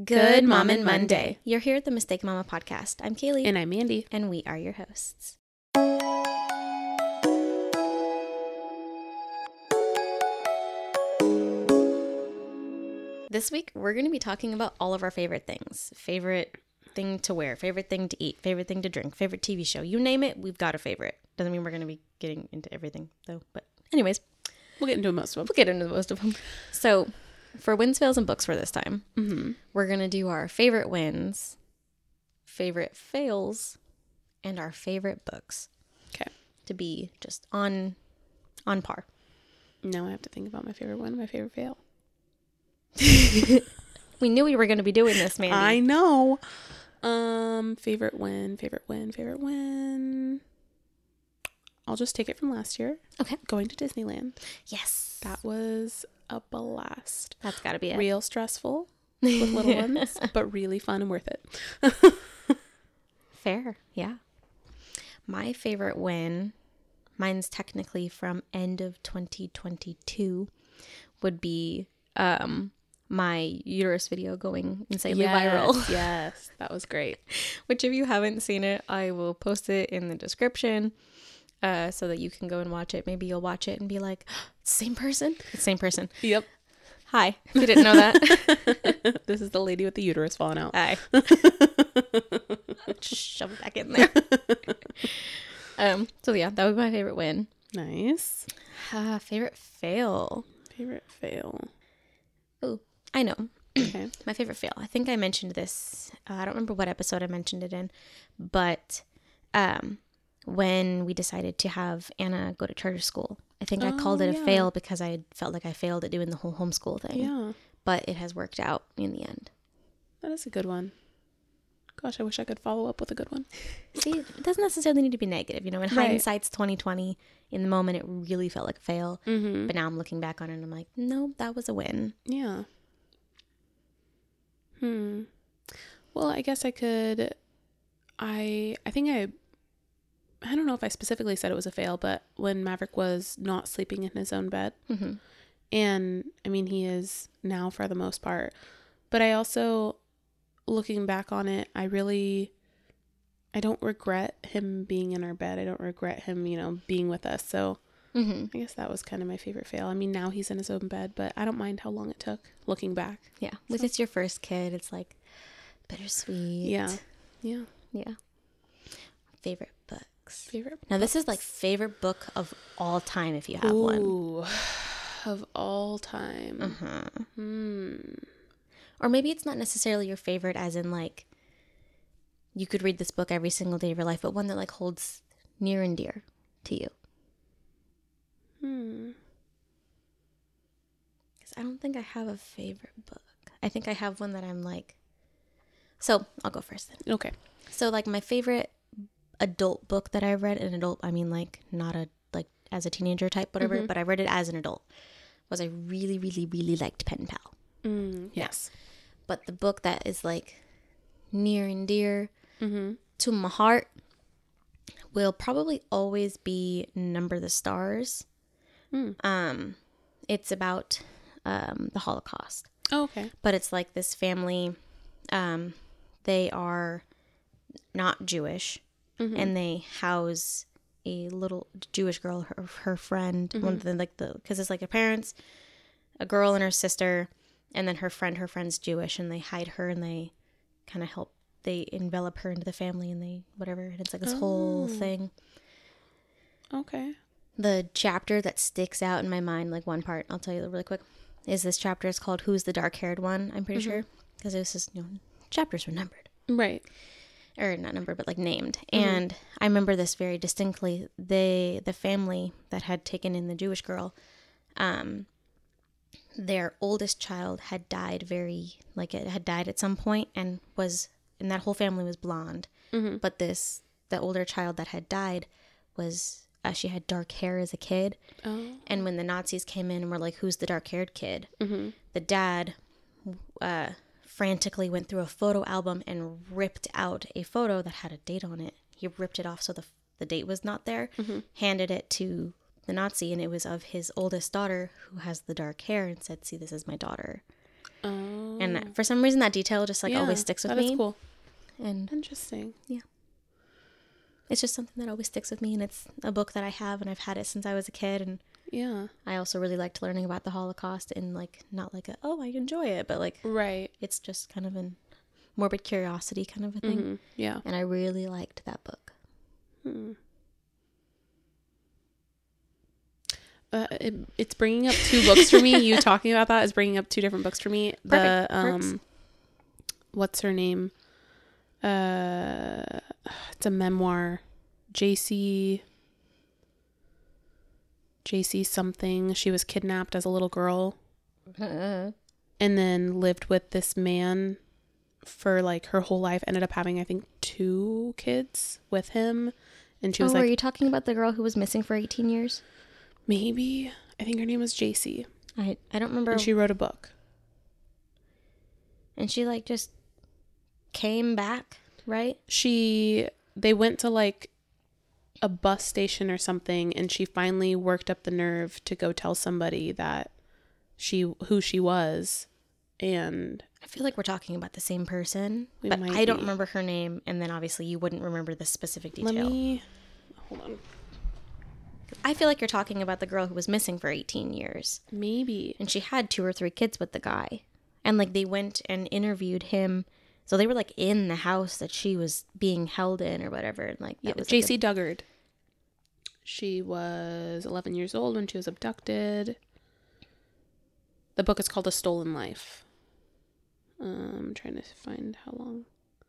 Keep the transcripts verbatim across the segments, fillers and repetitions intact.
Good Mommin' Monday. You're here at the Mistake Mama podcast. I'm Kaylee. And I'm Mandy. And we are your hosts. This week, we're going to be talking about all of our favorite things. Favorite thing to wear, favorite thing to eat, favorite thing to drink, favorite T V show. You name it, we've got a favorite. Doesn't mean we're going to be getting into everything, though. But anyways. We'll get into most of them. We'll get into most of them. So, for wins, fails, and books for this time, mm-hmm. we're going to do our favorite wins, favorite fails, and our favorite books. Okay. To be just on on par. Now I have to think about my favorite win, my favorite fail. We knew we were going to be doing this, Mandy. I know. Um, favorite win, favorite win, favorite win. I'll just take it from last year. Okay. Going to Disneyland. Yes. That was a blast. That's got to be it. Real stressful with little ones, but really fun and worth it. Fair. Yeah. My favorite win, mine's technically from end of twenty twenty-two, would be um my uterus video going insanely yes, viral. Yes, that was great. Which if you haven't seen it, I will post it in the description uh, so that you can go and watch it. Maybe you'll watch it and be like, same person? It's the same person. Yep. Hi, if you didn't know that. This is the lady with the uterus falling out. Hi. Shove it back in there. um. So yeah, that would be my favorite win. Nice. Uh, favorite fail. Favorite fail. Oh, I know. Okay. My favorite fail. I think I mentioned this. Uh, I don't remember what episode I mentioned it in, but um, when we decided to have Anna go to charter school, I think oh, I called it a yeah. fail because I felt like I failed at doing the whole homeschool thing. Yeah. But it has worked out in the end. That is a good one. Gosh, I wish I could follow up with a good one. See, it doesn't necessarily need to be negative. You know, in Right. hindsight's twenty twenty. In the moment, it really felt like a fail. Mm-hmm. But now I'm looking back on it and I'm like, no, that was a win. Yeah. Hmm. Well, I guess I could. I I think I. I don't know if I specifically said it was a fail, but when Maverick was not sleeping in his own bed, Mm-hmm. and I mean he is now for the most part, but I also, looking back on it, I really. I don't regret him being in our bed. I don't regret him, you know, being with us. So Mm-hmm. I guess that was kind of my favorite fail. I mean, now he's in his own bed, but I don't mind how long it took looking back. Yeah. With So- it's your first kid, it's like bittersweet. Yeah. Yeah. Yeah. Favorite books. Favorite. Now, this is like favorite book of all time if you have one. Ooh, of all time. Uh-huh. Hmm. Or maybe it's not necessarily your favorite as in like you could read this book every single day of your life, but one that like holds near and dear to you. Hmm. Because I don't think I have a favorite book. I think I have one that I'm like... So, I'll go first then. Okay. So, like, my favorite adult book that I've read, an adult, I mean, like, not a, like, as a teenager type, whatever, Mm-hmm. but I read it as an adult, was I really, really, really liked Pen Pal. Mm, yes. But the book that is, like, near and dear Mm-hmm. to my heart will probably always be Number the Stars. Mm. Um, it's about um, the Holocaust. Oh, okay. But it's like this family, um, they are not Jewish, Mm-hmm. and they house a little Jewish girl, her, her friend, Mm-hmm. one of the, like the, because it's like her parents, a girl and her sister, and then her friend, her friend's Jewish, and they hide her, and they kind of help, they envelop her into the family, and they, whatever, and it's like this Oh. whole thing. Okay. The chapter that sticks out in my mind, like one part, I'll tell you really quick, is this chapter. It's called Who's the Dark-Haired One, I'm pretty Mm-hmm. sure. Because it was just, you know, chapters were numbered. Right. Or not numbered, but like named. Mm-hmm. And I remember this very distinctly. They, the family that had taken in the Jewish girl, um, their oldest child had died very, like it had died at some point and was, and that whole family was blonde. Mm-hmm. But this, the older child that had died was, uh, she had dark hair as a kid. Oh. And when the Nazis came in and were like, who's the dark-haired kid? Mm-hmm. The dad uh, frantically went through a photo album and ripped out a photo that had a date on it. He ripped it off so the the date was not there, Mm-hmm. handed it to the Nazi, and it was of his oldest daughter who has the dark hair, and said, see, this is my daughter. Oh. And for some reason, that detail just like yeah, always sticks with that me. That's cool. And interesting. Yeah. It's just something that always sticks with me, and it's a book that I have, and I've had it since I was a kid, and yeah, I also really liked learning about the Holocaust, and like not like a oh I enjoy it, but like right, it's just kind of a morbid curiosity kind of a thing. Mm-hmm. Yeah, and I really liked that book. Hmm. Uh, it, it's bringing up two books for me. You talking about that is bringing up two different books for me. Perfect. The um, Works. What's her name? Uh, it's a memoir. J C. J C something. She was kidnapped as a little girl, Uh-uh. and then lived with this man for like her whole life. Ended up having, I think, two kids with him, and she was oh, like, "Are you talking about the girl who was missing for eighteen years?" Maybe. I think her name was J C. I I don't remember. And she wrote a book. And she like just came back, right? She they went to like a bus station or something, and she finally worked up the nerve to go tell somebody that she who she was. And I feel like we're talking about the same person, We but might I don't be. remember her name, and then obviously you wouldn't remember the specific detail. let me hold on. I feel like you're talking about the girl who was missing for eighteen years, Maybe. and she had two or three kids with the guy, and like they went and interviewed him, so they were like in the house that she was being held in or whatever, and like that Yeah, was J like, C Duggard. She was eleven years old when she was abducted. The book is called A Stolen Life. Um, I'm trying to find how long.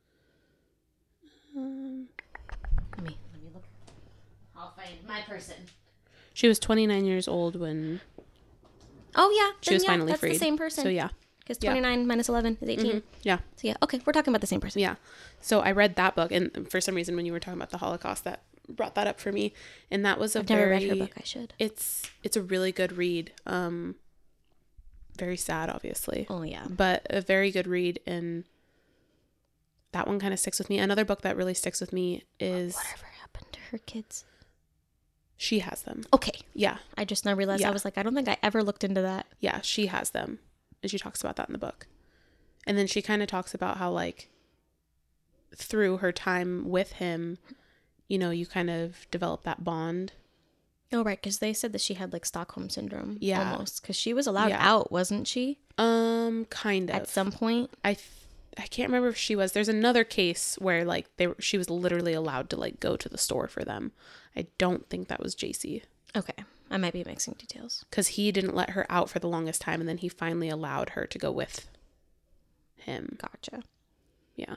Um, a, let me let me look. I'll find my person. she was twenty-nine years old when Oh yeah, she then, was yeah, finally that's freed. the same person. So yeah, because yeah. twenty-nine minus eleven is eighteen. Mhm. Yeah, So yeah, okay, we're talking about the same person. yeah. So I read that book, and for some reason, when you were talking about the Holocaust, that brought that up for me. And that was a I've never very read her book. I should. it's it's a really good read. Um, very sad, obviously. Oh yeah. But a very good read, and that one kind of sticks with me. Another book that really sticks with me is Whatever happened to her kids? She Has Them. Okay. Yeah, I just now realized Yeah. I was like, I don't think I ever looked into that. yeah, She Has Them. And she talks about that in the book. And then she kind of talks about how, like, through her time with him, you know, you kind of develop that bond. Oh, right, because they said that she had like Stockholm syndrome. Yeah. Almost. Because she was allowed Yeah. out, wasn't she? Um, kind of. At some point. I th- I can't remember if she was. There's another case where like they were, she was literally allowed to like go to the store for them. I don't think that was J C, Okay. I might be mixing details. because he didn't let her out for the longest time, and then he finally allowed her to go with him. Gotcha. Yeah.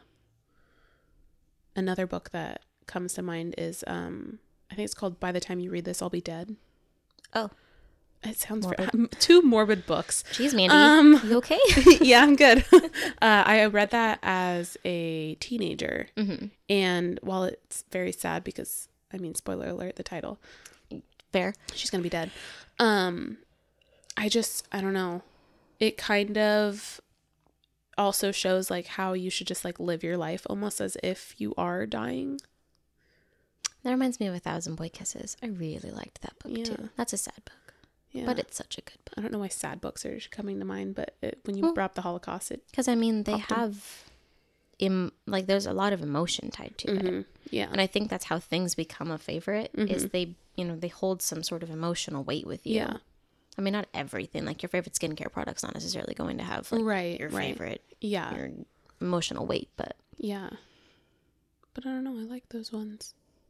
Another book that comes to mind is um I think it's called By the Time You Read This, I'll Be Dead. Oh. It sounds Morbid. ver- two morbid books. Jeez, Mandy. Um, You okay? Yeah, I'm good. uh, I read that as a teenager, Mm-hmm. and while it's very sad because, I mean, spoiler alert, the title, Fair. she's gonna be dead. Um, I just, I don't know. It kind of also shows like how you should just like live your life almost as if you are dying. That reminds me of A Thousand Boy Kisses. I really liked that book Yeah. too. That's a sad book. Yeah. But it's such a good book. I don't know why sad books are coming to mind, but it, when you Well, brought up the Holocaust, it Because, I mean, they Often. have, em- like, there's a lot of emotion tied to it. mhm, yeah. And I think that's how things become a favorite, is Mhm. they, you know, they hold some sort of emotional weight with you. Yeah. I mean, not everything. Like, your favorite skincare product's not necessarily going to have, like, Right, your right. favorite, Yeah. your emotional weight, but Yeah. But I don't know. I like those ones.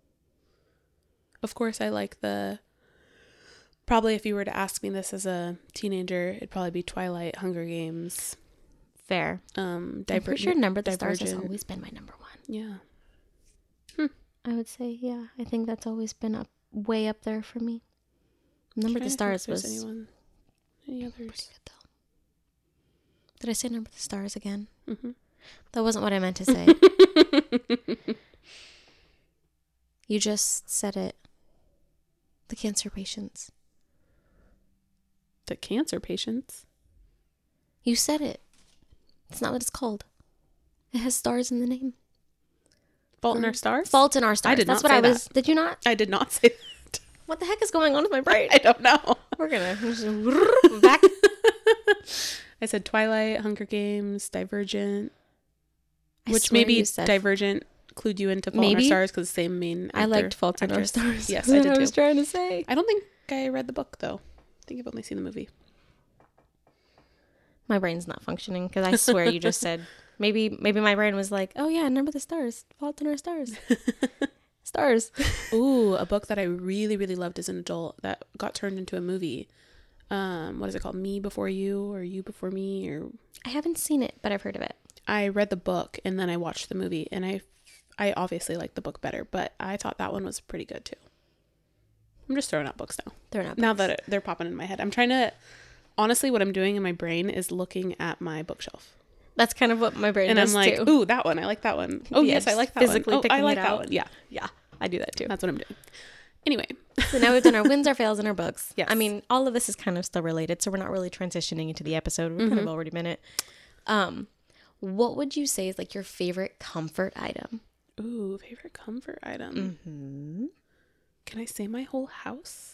Of course, I like the... Probably if you were to ask me this as a teenager, it'd probably be Twilight, Hunger Games, fair. um, I'm Diver- pretty sure Number of the Stars has Divergent. always been my number one. Yeah. I would say, yeah. I think that's always been up way up there for me. Number of the Trying to think Stars if there's was anyone, any pretty others? good, though. Did I say Number of the Stars again? Mm-hmm. That wasn't what I meant to say. You just said it. The Cancer Patients. The cancer patients. You said it. It's not what it's called. It has stars in the name. Fault in Our Stars? Fault in Our Stars. I did That's not what say I was. Did you not? I did not say that. What the heck is going on with my brain? I don't know. We're gonna just back. I said Twilight, Hunger Games, Divergent, I which swear maybe you said- Divergent clued you into Fault in Our Maybe. Stars because the same main actor, I liked Fault in Our actress. Stars. Yes, That's I what did I was too. trying to say. I don't think I read the book though. I think I've only seen the movie. My brain's not functioning because I swear you just said maybe maybe my brain was like, oh yeah, Number the Stars, Fault in Our Stars, stars. Ooh, a book that I really really loved as an adult that got turned into a movie. Um, what is it called? Me Before You or You Before Me or I haven't seen it, but I've heard of it. I read the book and then I watched the movie and I I obviously liked the book better, but I thought that one was pretty good too. I'm just throwing out books now. They're not Now books. that it, they're popping in my head. I'm trying to honestly what I'm doing in my brain is looking at my bookshelf. That's kind of what my brain And does I'm like, too. ooh, that one. I like that one. Oh, Yeah, yes, I just like that physically one. Oh, I picking like it that out. one. Yeah. Yeah, I do that too. That's what I'm doing. Anyway. So now we've done our wins, our fails, and our books. Yes. I mean, all of this is kind of still related, so we're not really transitioning into the episode. We've kind of already been it. Um, what would you say is like your favorite comfort item? Ooh, favorite comfort item. Mm-hmm. Can I say my whole house?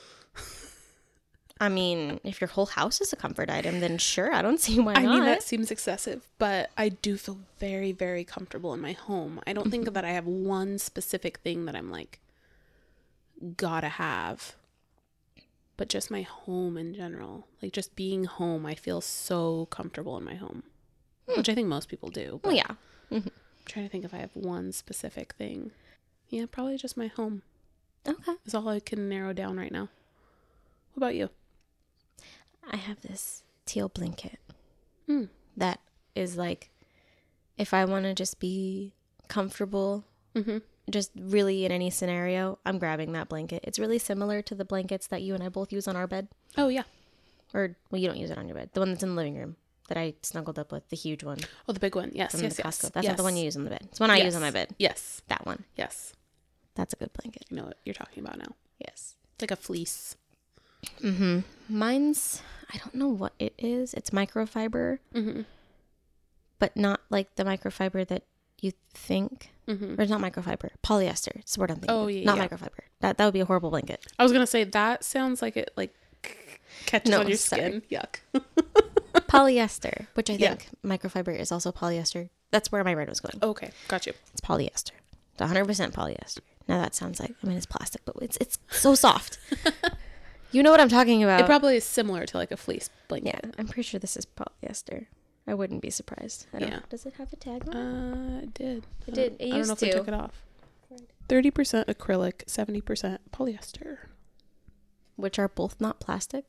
I mean, if your whole house is a comfort item, then sure, I don't see why I not. mean, that seems excessive, but I do feel very, very comfortable in my home. I don't think that I have one specific thing that I'm like, gotta have, but just my home in general. Like just being home, I feel so comfortable in my home, which I think most people do. But Well, yeah. I'm trying to think if I have one specific thing. Yeah, probably just my home Okay. is all I can narrow down right now. What about you? I have this teal blanket Mm. that is like, if I want to just be comfortable, Mm-hmm. just really in any scenario, I'm grabbing that blanket. It's really similar to the blankets that you and I both use on our bed. Oh, yeah. Or, well, you don't use it on your bed. The one that's in the living room that I snuggled up with, the huge one Oh, the big one. Yes, from yes, the yes. Costco. That's yes. not the one you use on the bed. It's the one I Yes. use on my bed. Yes. That one. Yes. That's a good blanket. I know what you're talking about now. Yes. It's like a fleece. Mm-hmm. Mine's, I don't know what it is. It's microfiber, Mm-hmm. but not like the microfiber that you think. Mm-hmm. Or it's not microfiber. Polyester. It's the word I'm thinking. Oh, of. yeah, Not yeah. microfiber. That that would be a horrible blanket. I was gonna say that sounds like it like catches No, on your sorry. skin. Yuck. Polyester, which I Yeah. think microfiber is also polyester. That's where my brain was going. Okay, got you. It's polyester. It's one hundred percent polyester. Now that sounds like, I mean, it's plastic, but it's it's so soft. You know what I'm talking about. It probably is similar to like a fleece Yeah, blanket. I'm pretty sure this is polyester. I wouldn't be surprised. I don't Yeah. know. Does it have a tag on it? Uh, it did. It did. It I don't used know if we to. took it off. Thirty percent acrylic, seventy percent polyester. Which are both not plastic.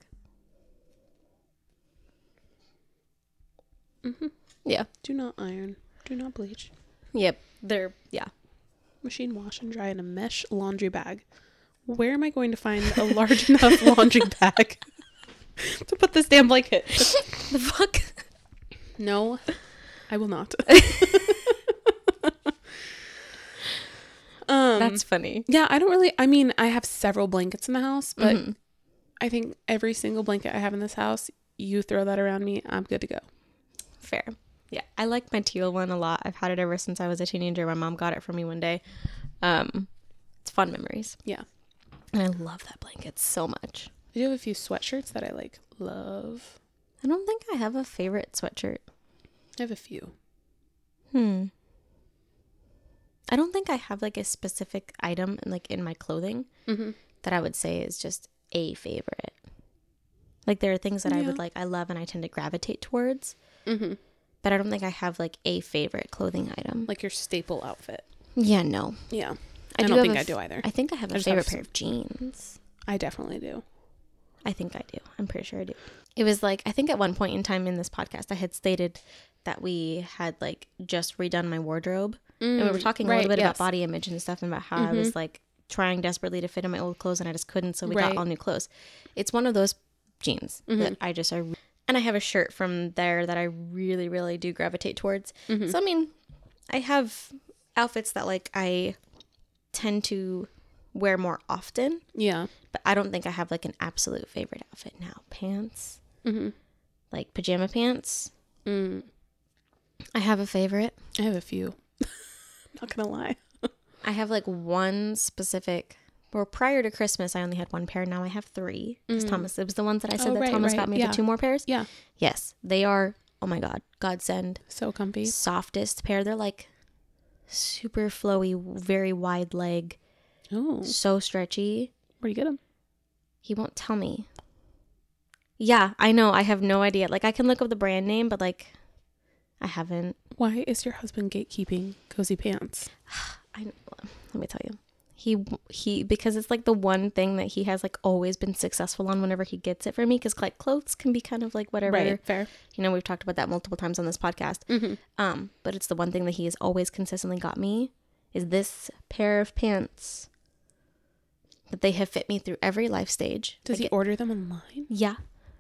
Mm-hmm. Yeah. Do not iron. Do not bleach. Yep. They're, yeah. Machine wash and dry in a mesh laundry bag. Where am I going to find a large enough laundry bag to put this damn blanket? The fuck? No, I will not. um, That's funny. yeah, I don't really, I mean, I have several blankets in the house, but Mhm. I think every single blanket I have in this house, you throw that around me, I'm good to go. Fair. Yeah. I like my teal one a lot. I've had it ever since I was a teenager. My mom got it for me one day. Um, it's fun memories. Yeah. And I love that blanket so much. I do have a few sweatshirts that I like, love. I don't think I have a favorite sweatshirt. I have a few. Hmm. I don't think I have like a specific item like in my clothing Mm-hmm. that I would say is just a favorite. Like there are things that I Yeah. would like, I love and I tend to gravitate towards, Mm-hmm. but I don't think I have like a favorite clothing item. Like your staple outfit. Yeah, no. Yeah. I, I, do don't have think a I f- do either. I think I have I a just favorite have pair of jeans. I definitely do. I think I do. I'm pretty sure I do. It was like, I think at one point in time in this podcast, I had stated that we had like just redone my wardrobe. and we were talking a right, little bit yes. about body image and stuff and about how I was like trying desperately to fit in my old clothes and I just couldn't. So we Right. got all new clothes. It's one of those jeans that I just are. And I have a shirt from there that I really, really do gravitate towards. So, I mean, I have outfits that like I tend to wear more often. Yeah. But I don't think I have like an absolute favorite outfit now. Pants, Mm-hmm. like pajama pants. Mm. I have a favorite. I have a few. Not gonna lie. I have like one specific Well, prior to Christmas, I only had one pair. Now I have three. Because Mm. Thomas, it was the ones that I said Oh, that right, Thomas right. got me Yeah. the two more pairs. Yeah. Yes, they are. Oh my God, godsend. So comfy. Softest pair. They're like super flowy, very wide leg, Oh, so stretchy. where'd you get them? He won't tell me. Yeah, I know. I have no idea. Like, I can look up the brand name, but like, I haven't. Why is your husband gatekeeping cozy pants? I let me tell you. He he because it's like the one thing that he has like always been successful on whenever he gets it for me, because like clothes can be kind of like whatever. Right, fair. You know, we've talked about that multiple times on this podcast. Mm-hmm. Um, but it's the one thing that he has always consistently got me is this pair of pants that they have fit me through every life stage. Does Like he it- order them online? Yeah.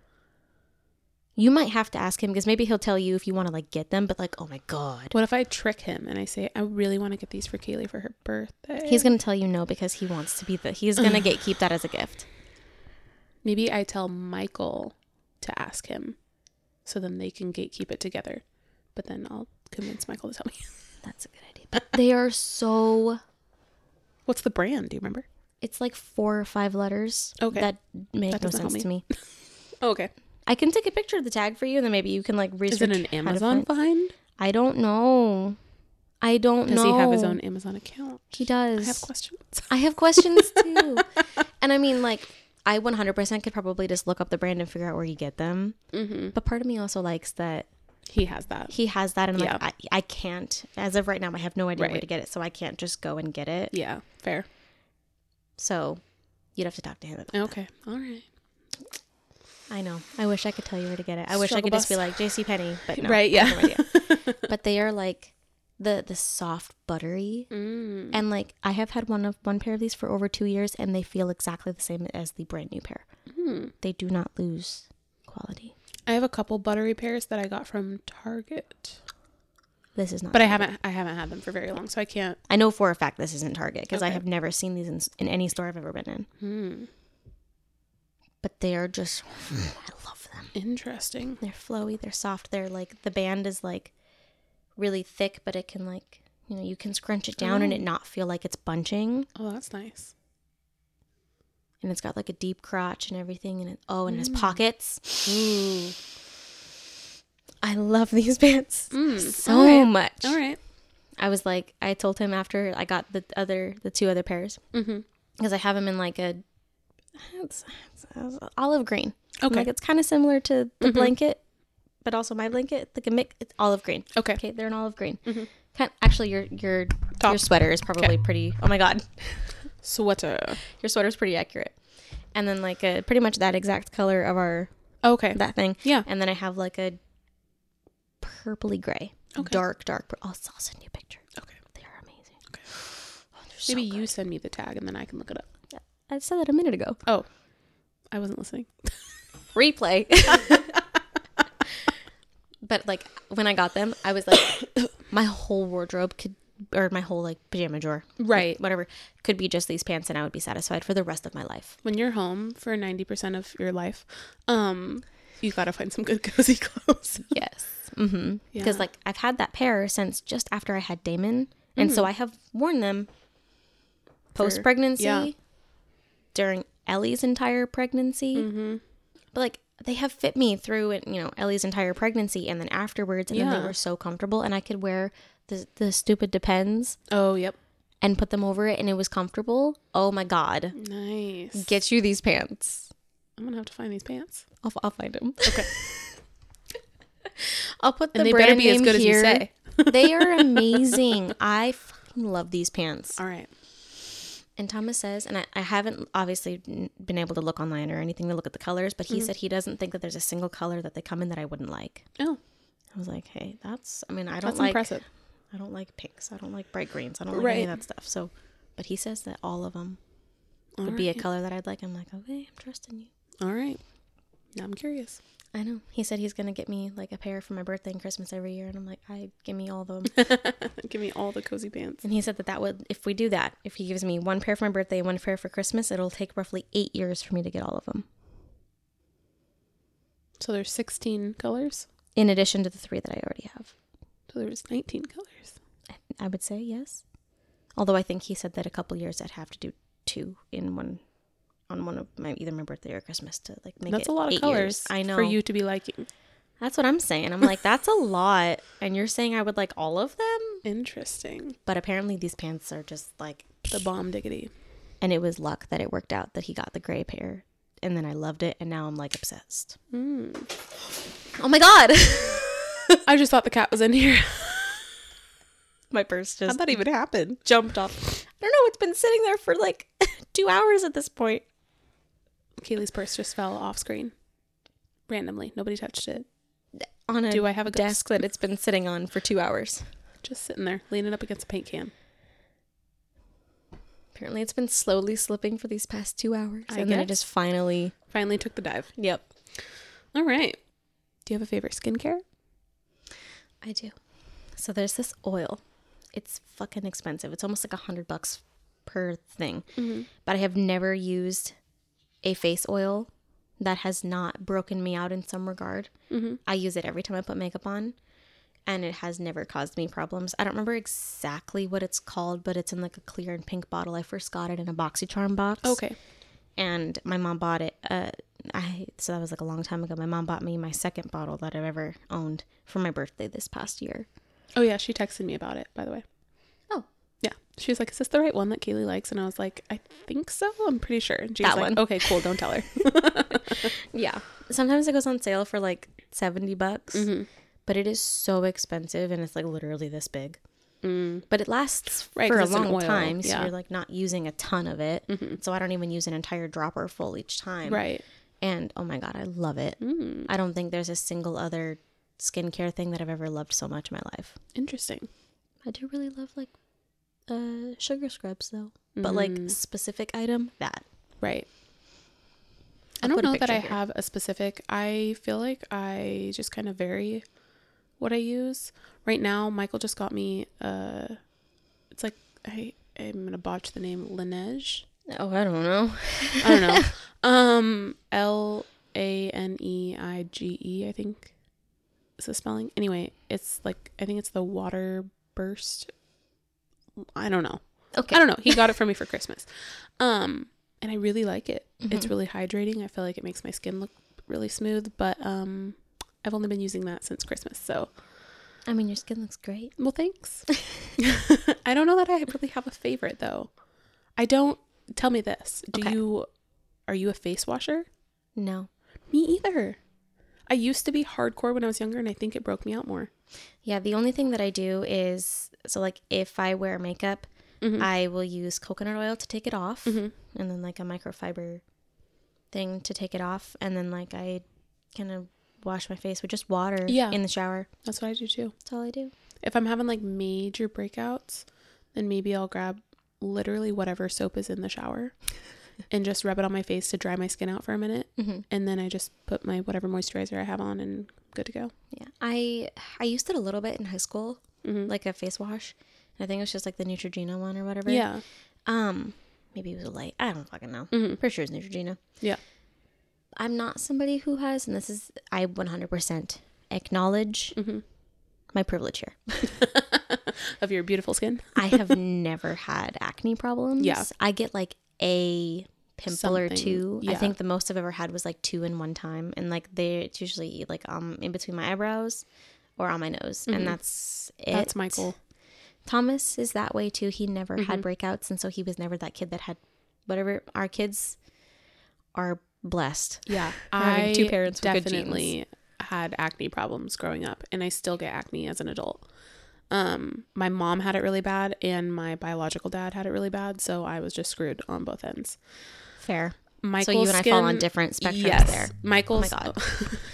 You might have to ask him, because maybe he'll tell you if you want to like get them, but like, oh my God. What if I trick him and I say, I really want to get these for Kaylee for her birthday? He's going to tell you no because he wants to be the, he's going to get keep that as a gift. Maybe I tell Michael to ask him so then they can gatekeep it together. But then I'll convince Michael to tell me. That's a good idea. But they are so, What's the brand? Do you remember? it's like four or five letters. Okay. That make That no doesn't help sense to me. Oh, okay. I can take a picture of the tag for you, and then maybe you can like research. Is it an how to Amazon find- find? I don't know. I don't Does know. he have his own Amazon account? He does. I have questions. I have questions too. And I mean, like, I one hundred percent could probably just look up the brand and figure out where you get them. Mm-hmm. But part of me also likes that He has that. he has that, and I'm Yeah. like, I, I can't. As of right now, I have no idea where Right. to get it, so I can't just go and get it. Yeah, fair. So you'd have to talk to him about that. Okay, all right. I know. I wish I could tell you where to get it. I wish I Struggle could just be bus. like JCPenney, but no. Right, I have yeah. no idea. But they are like the the soft buttery. Mm. And like I have had one of one pair of these for over two years, and they feel exactly the same as the brand new pair. Mm. They do not lose quality. I have a couple buttery pairs that I got from Target, This is not. but I Target. haven't I haven't had them for very long, so I can't. I know for a fact this isn't Target because I Okay. have never seen these in, in any store I've ever been in. Hmm. But they are just. I love them. Interesting. They're flowy. They're soft. They're like the band is like really thick, but it can like you know you can scrunch it down and Oh. it not feel like it's bunching. Oh, that's nice. And it's got like a deep crotch and everything, and it oh, and it has Mm. pockets. Ooh. I love these pants Mm, so all right. much. All right. I was like, I told him after I got the other, the two other pairs, Mm-hmm. because I have them in like a it's, it's olive green. Okay. Like it's kind of similar to the Mhm. blanket, but also my blanket, like a mix. It's olive green. Okay. Okay, they're an olive green. Mhm. Kind actually, your your Top. your sweater is probably pretty. Oh my god, Sweater. your sweater's pretty accurate. And then like a pretty much that exact color of our Okay. that thing. Yeah. And then I have like a purpley gray, Okay. dark dark. pur- I'll, I'll send you a picture. Okay. They are amazing. Okay. Oh, they're so Maybe good. you send me the tag and then I can look it up. I said that a minute ago. Oh, I wasn't listening. Replay. But like when I got them, I was like, my whole wardrobe could, or my whole like pajama drawer, Right. whatever, could be just these pants, and I would be satisfied for the rest of my life. When you're home for ninety percent of your life, um, you gotta find some good cozy clothes. Yes. Mm-hmm. Because Yeah. like I've had that pair since just after I had Damon, and so I have worn them post pregnancy, yeah. during Ellie's entire pregnancy. Mm-hmm. But like they have fit me through it, you know, Ellie's entire pregnancy, and then afterwards, and then Yeah. they were so comfortable, and I could wear the the stupid Depends Oh, yep. and put them over it, and it was comfortable. Oh my god, Nice. get you these pants. I'm gonna have to find these pants. I'll I'll find them. Okay. I'll put the And they brand better be as name good as you here. say. They are amazing. I fucking love these pants. All right. And Thomas says, and I, I haven't obviously n- been able to look online or anything to look at the colors, but he Mm-hmm. said he doesn't think that there's a single color that they come in that I wouldn't like. Oh, I was like, hey, that's, I mean, I don't that's like, impressive. I don't like pinks. I don't like bright greens. I don't like Right. any of that stuff. So, but he says that all of them All would be a right. color that I'd like. I'm like, okay, I'm trusting you. All right. Now I'm curious. I know. He said he's going to get me like a pair for my birthday and Christmas every year. And I'm like, I give me all of them. Give me all the cozy pants. And he said that that would, if we do that, if he gives me one pair for my birthday and one pair for Christmas, it'll take roughly eight years for me to get all of them. So there's sixteen colors. In addition to the three that I already have. So there's nineteen colors. I would say yes. Although I think he said that a couple years I'd have to do two in one on one of my either my birthday or Christmas to like make That's it a lot of eight colors years. I know. for you to be liking. That's what I'm saying. I'm like, that's a lot. And you're saying I would like all of them? Interesting. But apparently these pants are just like The bomb diggity. And it was luck that it worked out that he got the gray pair. And then I loved it. And now I'm like obsessed. Mm. Oh my God. I just thought the cat was in here. My purse just How'd that even happen? jumped off. I don't know. It's been sitting there for like two hours at this point. Kaylee's purse just fell off screen. Randomly. Nobody touched it. On a Do I have a ghost? desk that it's been sitting on for two hours. Just sitting there, leaning up against a paint can. Apparently it's been slowly slipping for these past two hours. I and then it guess. just finally... Finally took the dive. Yep. All right. Do you have a favorite skincare? I do. So there's this oil. It's fucking expensive. It's almost like a hundred bucks per thing. Mm-hmm. But I have never used a face oil that has not broken me out in some regard. Mm-hmm. I use it every time I put makeup on. And it has never caused me problems. I don't remember exactly what it's called, but it's in like a clear and pink bottle. I first got it in a BoxyCharm box. Okay. And my mom bought it. Uh, I so that was like a long time ago. My mom bought me my second bottle that I've ever owned for my birthday this past year. Oh, yeah. She texted me about it, by the way. Oh. Yeah. She was like, is this the right one that Kaylee likes? And I was like, I think so. I'm pretty sure. And she That was like, one. okay, cool. Don't tell her. Yeah. Sometimes it goes on sale for like seventy bucks. Mm-hmm. But it is so expensive and it's like literally this big. Mm. But it lasts Right, for 'cause a it's an long oil, time. So yeah. you're like not using a ton of it. Mm-hmm. So I don't even use an entire dropper full each time. Right. And oh my God, I love it. Mm. I don't think there's a single other skincare thing that I've ever loved so much in my life. Interesting. I do really love like uh, sugar scrubs though. But like Mm. specific item, that. Right. I'll I don't put a know that I picture here. have a specific. I feel like I just kind of vary what I use. Right now, Michael just got me, uh, it's like, I, I'm going to botch the name, Laneige. Oh, I don't know. I don't know. um, L A N E I G E, I think is the spelling. Anyway, it's like, I think it's the water burst. I don't know. Okay. I don't know. He got it for me for Christmas. Um, and I really like it. Mm-hmm. It's really hydrating. I feel like it makes my skin look really smooth, but um, I've only been using that since Christmas. So, I mean, your skin looks great. well, thanks. I don't know that I really have a favorite though. I don't. Tell me this. Do Okay. you, are you a face washer? No. Me either. I used to be hardcore when I was younger and I think it broke me out more. Yeah, the only thing that I do is, so like if I wear makeup, Mm-hmm. I will use coconut oil to take it off, Mm-hmm. and then like a microfiber thing to take it off, and then like I kind of wash my face with just water Yeah. in the shower. That's what I do too. That's all I do. If I'm having like major breakouts, then maybe I'll grab literally whatever soap is in the shower and just rub it on my face to dry my skin out for a minute. Mm-hmm. And then I just put my whatever moisturizer I have on and good to go. Yeah, I I used it a little bit in high school, Mm-hmm. like a face wash. I think it was just like the Neutrogena one or whatever. Yeah. Um, maybe it was a light. I don't fucking know. Mm-hmm. Pretty sure it's Neutrogena. Yeah. I'm not somebody who has, and this is, I one hundred percent acknowledge Mm-hmm. my privilege here. Of your beautiful skin. I have never had acne problems. Yeah. I get like a pimple or Something, two. I yeah. think the most I've ever had was like two in one time. And like they, it's usually like um in between my eyebrows or on my nose. Mhm. And that's it. That's Michael. Thomas is that way too. He never had Mhm. breakouts. And so he was never that kid that had whatever. Our kids are blessed. Yeah. For having I two parents with good definitely had acne problems growing up and I still get acne as an adult. Um, my mom had it really bad and my biological dad had it really bad. So I was just screwed on both ends. Fair. Michael's so you and I skin, fall on different spectrums yes, there. Michael's, Oh my God.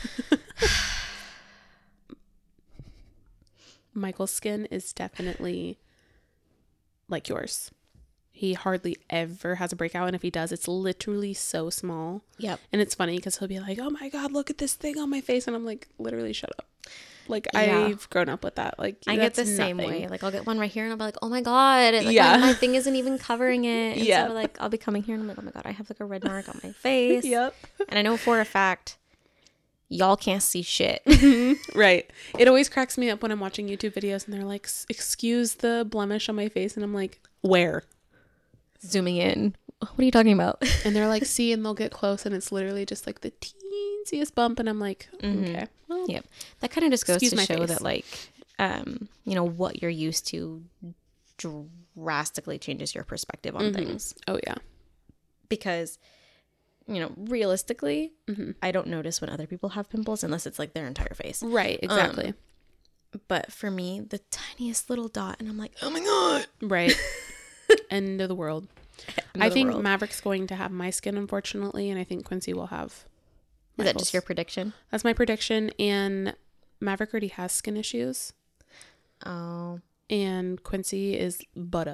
Michael's skin is definitely like yours. He hardly ever has a breakout. And if he does, it's literally so small. Yep. And it's funny because he'll be like, oh my God, look at this thing on my face. And I'm like, literally shut up. Like Yeah. I've grown up with that. Like I get the that's same nothing. way. Like I'll get one right here and I'll be like, oh my God. Like, Yeah. my, my thing isn't even covering it. And Yeah. so like I'll be coming here and I'm like, oh my God, I have like a red mark on my face. Yep. And I know for a fact y'all can't see shit. Right. It always cracks me up when I'm watching YouTube videos and they're like, "S- excuse the blemish on my face. And I'm like, where? Zooming in. what are you talking about? And they're like, see, and they'll get close, and it's literally just like the teensiest bump, and I'm like, Mhm. okay, well, Yep. That kind of just goes Excuse to my show face. that, like, um, you know, what you're used to drastically changes your perspective on Mhm. things. oh yeah, Because, you know, realistically, Mhm. I don't notice when other people have pimples unless it's like their entire face. right, exactly, Um, But for me, the tiniest little dot, and I'm like, oh my God. right. End of the world. End I of the think world. Maverick's going to have my skin, unfortunately, and I think Quincy will have. Is that Michael's. just your prediction? That's my prediction. And Maverick already has skin issues, Oh. and Quincy is butter.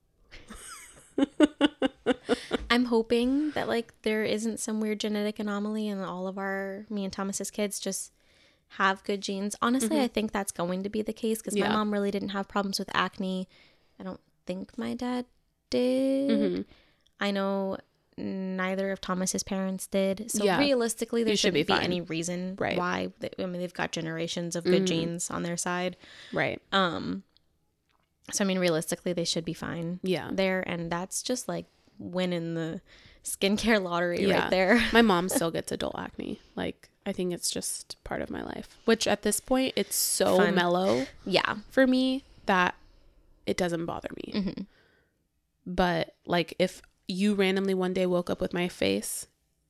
I'm hoping that, like, there isn't some weird genetic anomaly and all of our, me and Thomas's kids just have good genes. Honestly, Mhm. I think that's going to be the case because Yeah. my mom really didn't have problems with acne. I don't think my dad did. Mhm. I know neither of Thomas's parents did. So Yeah. realistically, there You should shouldn't be be, fine. any reason Right. why. They, I mean, they've got generations of good Mhm. genes on their side. Right. Um. So I mean, realistically, they should be fine Yeah. there, and that's just like winning the skincare lottery Yeah. right there. My mom still gets adult acne. Like, I think it's just part of my life, which at this point, it's so Fun. mellow Yeah. for me that it doesn't bother me. Mhm. But like, if you randomly one day woke up with my face,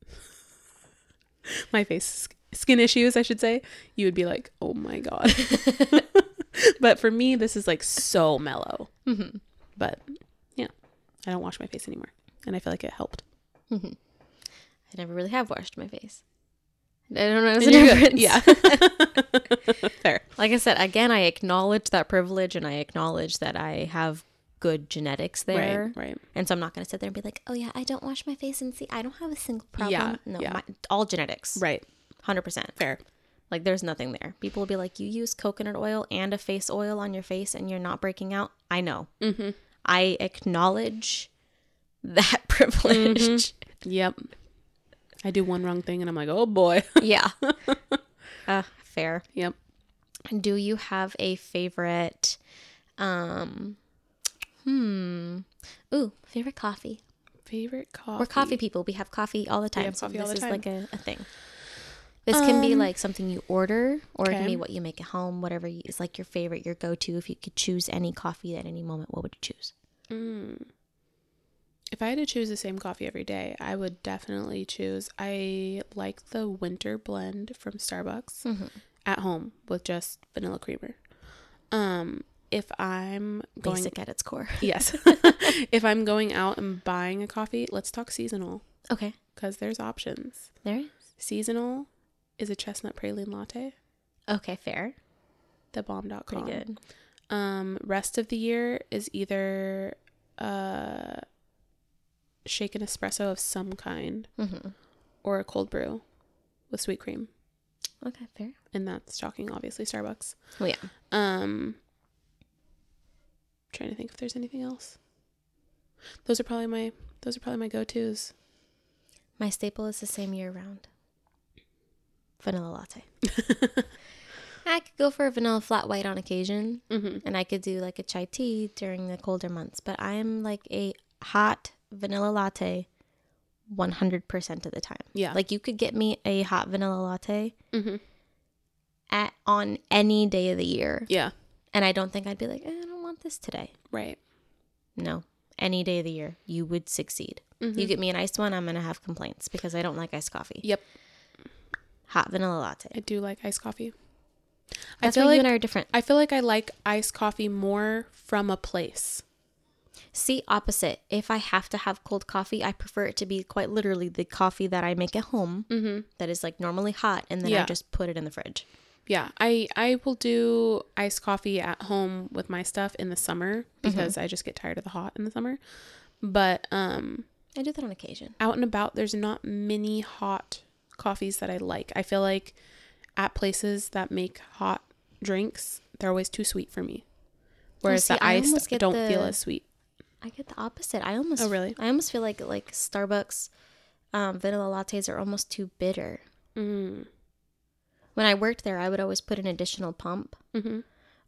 my face, skin issues, I should say, you would be like, oh my God. But for me, this is like so mellow. Mm-hmm. But yeah, I don't wash my face anymore. And I feel like it helped. Mm-hmm. I never really have washed my face. I don't know. There's a And you're good. difference. Yeah. Fair. Like I said, again, I acknowledge that privilege and I acknowledge that I have good genetics there. Right. Right. And so I'm not going to sit there and be like, oh yeah, I don't wash my face and see, I don't have a single problem. Yeah, No, yeah. My, all genetics. Right. one hundred percent. Fair. Like there's nothing there. People will be like, you use coconut oil and a face oil on your face and you're not breaking out. I know. Mm-hmm. I acknowledge that privilege. Mm-hmm. Yep. I do one wrong thing and I'm like, oh boy. Yeah. Uh, fair. Yep. Do you have a favorite, um, hmm, ooh, favorite coffee? Favorite coffee. We're coffee people. We have coffee all the time. have so coffee this all the is time. like a, a thing. This can be Um, like something you order, or it can okay. be what you make at home, whatever you, is like your favorite, your go-to. If you could choose any coffee at any moment, what would you choose? Mm. If I had to choose the same coffee every day, I would definitely choose. I like the winter blend from Starbucks Mm-hmm. at home with just vanilla creamer. Um, if I'm going, Basic at its core. yes, if I'm going out and buying a coffee, let's talk seasonal Okay. because there's options. There is. Seasonal is a chestnut praline latte, Okay, fair. the bomb dot com. Pretty good. Um, rest of the year is either uh shaken espresso of some kind Mm-hmm. or a cold brew with sweet cream, Okay, fair. and that's talking obviously Starbucks. Well, yeah. Um, trying to think if there's anything else. Those are probably my those are probably my go-tos. My staple is the same year round. Vanilla latte. I could go for a vanilla flat white on occasion, Mm-hmm. and I could do like a chai tea during the colder months, but I am like a hot vanilla latte one hundred percent of the time. Yeah. Like you could get me a hot vanilla latte Mm-hmm. at on any day of the year, Yeah. and I don't think I'd be like, eh, I don't want this today. Right. No. Any day of the year, you would succeed. Mm-hmm. You get me an iced one, I'm going to have complaints because I don't like iced coffee. Yep. Hot vanilla latte. I do like iced coffee. That's I feel why like you and I are different. I feel like I like iced coffee more from a place. See, opposite. If I have to have cold coffee, I prefer it to be quite literally the coffee that I make at home Mm-hmm. that is like normally hot, and then I Yeah. just put it in the fridge. Yeah, I I will do iced coffee at home with my stuff in the summer because I just get tired of the hot in the summer. But um, I do that on occasion. out and about, there's not many hot coffees that I like. I feel like at places that make hot drinks, they're always too sweet for me. Whereas see, the I almost iced get don't the- feel as sweet. I get the opposite. I almost Oh, really? I almost feel like like Starbucks um, vanilla lattes are almost too bitter. Mm. When I worked there, I would always put an additional pump Mm-hmm.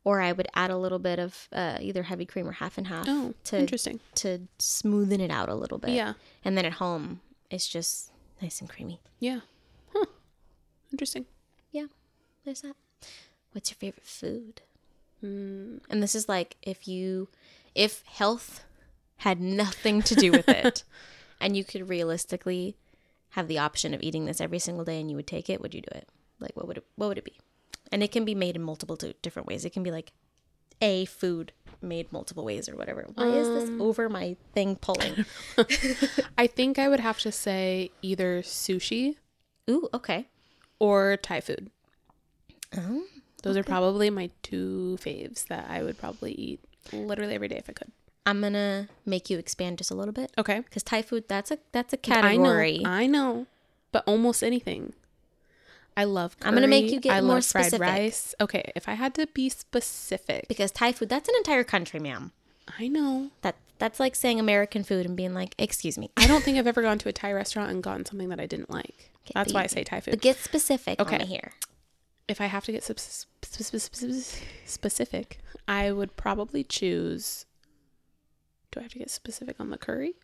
or I would add a little bit of uh, either heavy cream or half and half Oh, to interesting. to smoothen it out a little bit. Yeah. And then at home, it's just nice and creamy. Yeah. Huh. Interesting. Yeah, there's that. What's your favorite food? Mm. And this is like if you, if health had nothing to do with it, and you could realistically have the option of eating this every single day, and you would take it, would you do it? Like, what would it? What would it be? And it can be made in multiple t- different ways. It can be like a food made multiple ways or whatever. Why um, is this over my thing pulling? I think I would have to say either sushi. Ooh, okay. Or Thai food. Oh, Those okay. are probably my two faves that I would probably eat literally every day if I could. I'm gonna make you expand just a little bit. Okay. Because Thai food, that's a that's a category. I know, I know. But almost anything. I love curry. I'm gonna make you get I more love fried specific. rice. Okay, if I had to be specific. Because Thai food, that's an entire country, ma'am. I know. That That's like saying American food and being like, excuse me. I don't think I've ever gone to a Thai restaurant and gotten something that I didn't like. Okay, That's but why you- I say Thai food. But get specific Okay. on me here. If I have to get sp- sp- sp- sp- specific, I would probably choose. Do I have to get specific on the curry?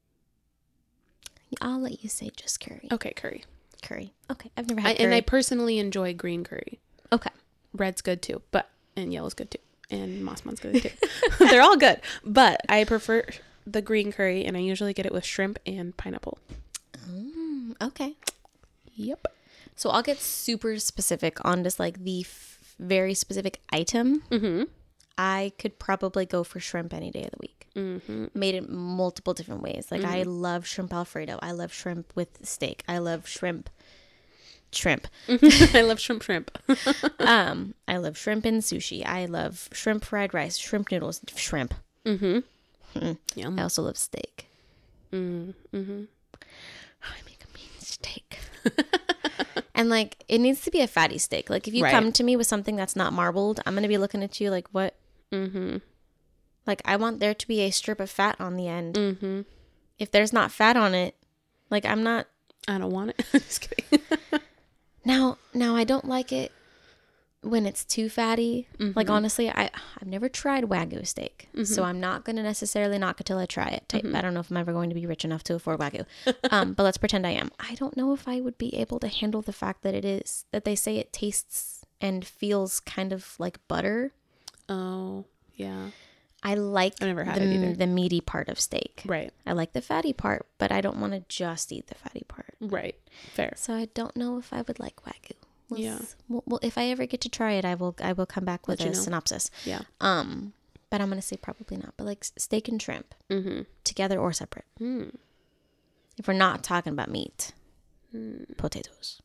I'll let you say just curry. Okay, curry. Curry. Okay, I've never I, had curry. and I personally enjoy green curry. okay. Red's good too, but and yellow's good too, and Mossman's good too. They're all good, but I prefer the green curry, and I usually get it with shrimp and pineapple. Mm, okay. Yep. So I'll get super specific on just like the f- very specific item. Mm-hmm. I could probably go for shrimp any day of the week. Mm-hmm. Made it multiple different ways. Like Mm-hmm. I love shrimp Alfredo. I love shrimp with steak. I love shrimp. Shrimp. I love shrimp shrimp. um, I love shrimp in sushi. I love shrimp fried rice, shrimp noodles, shrimp. Mm-hmm. Mm. Yum. I also love steak. Mm-hmm. I make a mean steak. And like it needs to be a fatty steak. Like if you Right. come to me with something that's not marbled, I'm gonna be looking at you like what? Mm-hmm. Like I want there to be a strip of fat on the end. Mm-hmm. If there's not fat on it, like I'm not. I don't want it. Just kidding. Now, now I don't like it when it's too fatty. Mm-hmm. Like honestly, I I've never tried Wagyu steak, Mm-hmm. so I'm not gonna necessarily knock it till I try it. Type. Mhm. I don't know if I'm ever going to be rich enough to afford Wagyu, um, but let's pretend I am. I don't know if I would be able to handle the fact that it is that they say it tastes and feels kind of like butter. Oh, yeah. I like I've never had the, it either. the meaty part of steak. Right. I like the fatty part, but I don't want to just eat the fatty part. Right. Fair. So I don't know if I would like Wagyu. We'll Yeah. s- Well, well, if I ever get to try it, I will. I will come back with Let a you know. synopsis. Yeah. Um, but I'm gonna say probably not. But like s- steak and shrimp Mm-hmm. together or separate. Mm. If we're not talking about meat, Mm. potatoes.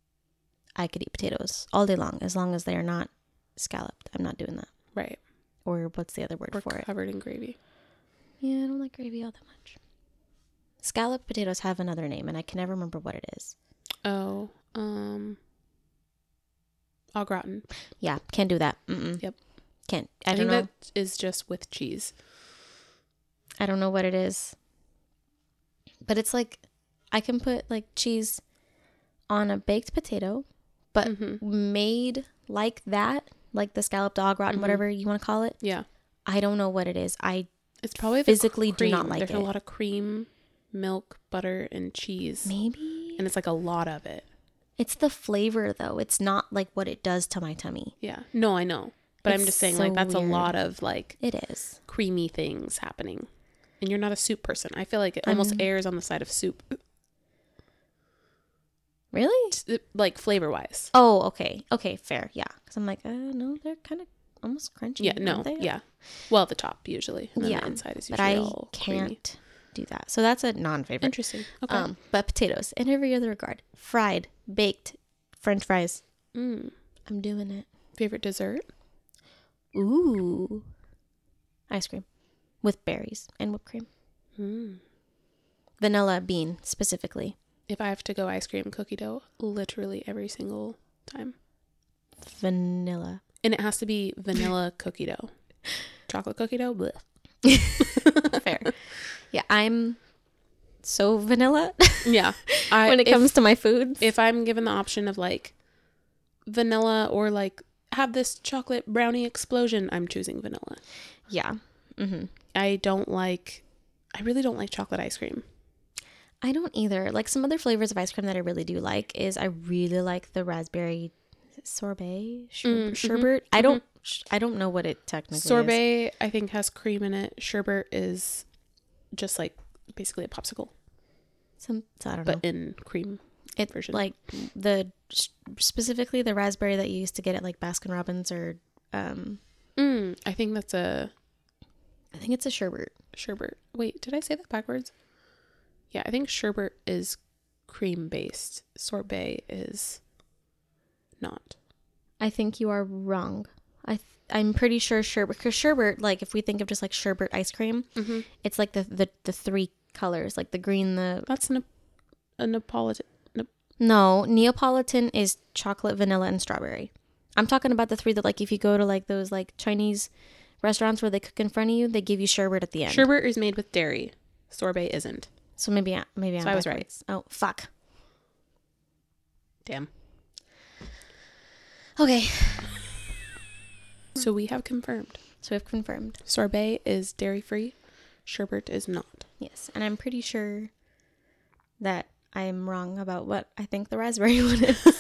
I could eat potatoes all day long as long as they are not scalloped. I'm not doing that. Right. Or what's the other word Or for it? covered in gravy. Yeah, I don't like gravy all that much. Scalloped potatoes have another name, and I can never remember what it is. Oh. Um. Au gratin. Yeah, can't do that. Mm-mm. Yep. Can't. I, I, don't think know. that is just with cheese. I don't know what it is. But it's like I can put like cheese on a baked potato, but Mm-hmm. made like that, like the scalloped au gratin, Mhm. whatever you want to call it. Yeah. I don't know what it is. I It's probably the physically do cream. not like There's it. a lot of cream, milk, butter, and cheese. maybe And it's like a lot of it. it's the flavor though. It's not like what it does to my tummy. Yeah. No, I know. But I'm It's just saying, so like, that's weird. a lot of, like, It is. creamy things happening. And you're not a soup person. I feel like it almost I'm- airs on the side of soup. Really? T- Like, flavor-wise. Oh, okay. Okay, fair. Yeah. Because I'm like, uh, no, they're kind of almost crunchy. Yeah, no. aren't they? Yeah. Well, the top, usually. And then Yeah, the inside is But usually I all creamy. can't do that. So that's a non-favorite. Interesting. Okay. Um, but potatoes in every other regard, fried, baked, French fries. mm. I'm doing it. Favorite dessert? Ooh, ice cream with berries and whipped cream, Mm. vanilla bean specifically. If I have to go ice cream cookie dough, literally every single time. Vanilla. And it has to be vanilla cookie dough. Chocolate cookie dough? Blech. Fair. Yeah, I'm so vanilla Yeah. I, when it if, comes to my foods. if I'm given the option of like vanilla or like have this chocolate brownie explosion, I'm choosing vanilla. Yeah. Mm-hmm. I don't like, I really don't like chocolate ice cream. I don't either. Like some other flavors of ice cream that I really do like is I really like the raspberry sorbet Sher- Mm, mhm, sherbet. I don't I don't know what it technically is. Sorbet, I think, has cream in it. Sherbet is just like basically a popsicle, Some so I don't but know. in cream It version. like the specifically the raspberry that you used to get at like Baskin Robbins or um Mm, I think that's a I think it's a sherbet. sherbet. Wait, did I say that backwards? Yeah, I think sherbet is cream based. Sorbet is not. I think you are wrong. I th- I'm pretty sure sherbet because sherbet, like if we think of just like sherbet ice cream, Mm-hmm. it's like the, the the three colors, like the green, the That's ne- a Neapolitan. Ne- no Neapolitan is chocolate, vanilla, and strawberry. I'm talking about the three that like if you go to like those like Chinese restaurants where they cook in front of you, they give you sherbet at the end. sherbet is made with dairy. Sorbet isn't. So maybe I- maybe I'm So I was backwards. Oh fuck. Damn. Okay, So we have confirmed. so we've confirmed. Sorbet is dairy free. Sherbet is not. Yes, and I'm pretty sure that I'm wrong about what I think the raspberry one is.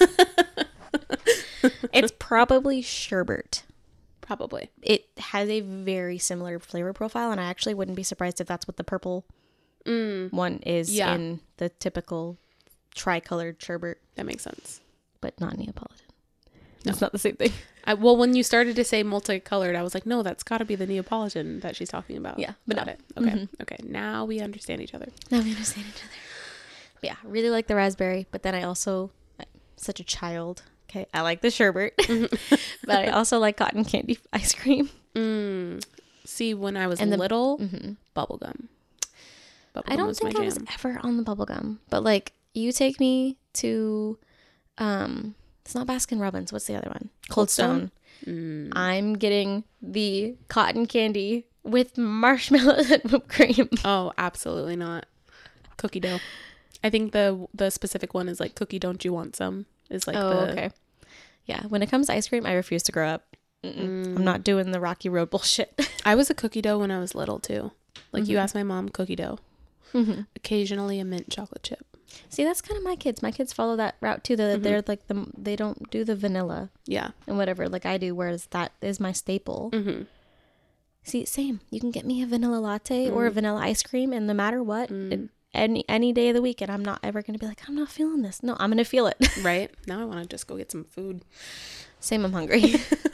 It's probably sherbet. Probably. It has a very similar flavor profile, and I actually wouldn't be surprised if that's what the purple Mm, one is Yeah. in the typical tricolored sherbet, that makes sense. but not Neapolitan. No. It's not the same thing. I, well, when you started to say multicolored, I was like, no, that's got to be the Neapolitan that she's talking about. Yeah, but got no. it. Okay. Mhm. Okay. Now we understand each other. Now we understand each other. But yeah, really like the raspberry, but then I also, I'm such a child. Okay, I like the sherbet, but I also like cotton candy ice cream. Mm. See, when I was And the- little, Mm-hmm. bubblegum. Bubblegum I don't was think my I was jam. ever on the bubblegum, but like you take me to, um, it's not Baskin Robbins. What's the other one? Cold Stone. Mm. I'm getting the cotton candy with marshmallows and whipped cream. Oh, absolutely not. Cookie dough. I think the the specific one is like cookie. Don't you want some? Is like oh, the okay. Yeah, when it comes to ice cream, I refuse to grow up. Mm-mm. I'm not doing the Rocky Road bullshit. I was a cookie dough when I was little too. Like you Mhm. asked my mom, cookie dough. Mm-hmm. Occasionally a mint chocolate chip. See, that's kind of my kids. My kids follow that route too. They're, Mhm. they're like the they don't do the vanilla Yeah. and whatever like I do. Whereas that is my staple. Mm-hmm. See, same. You can get me a vanilla latte or a Mm. vanilla ice cream, and no matter what, Mm. it, any any day of the week, and I'm not ever gonna be like, I'm not feeling this. No, I'm gonna feel it. Right? Now I want to just go get some food. Same. I'm hungry.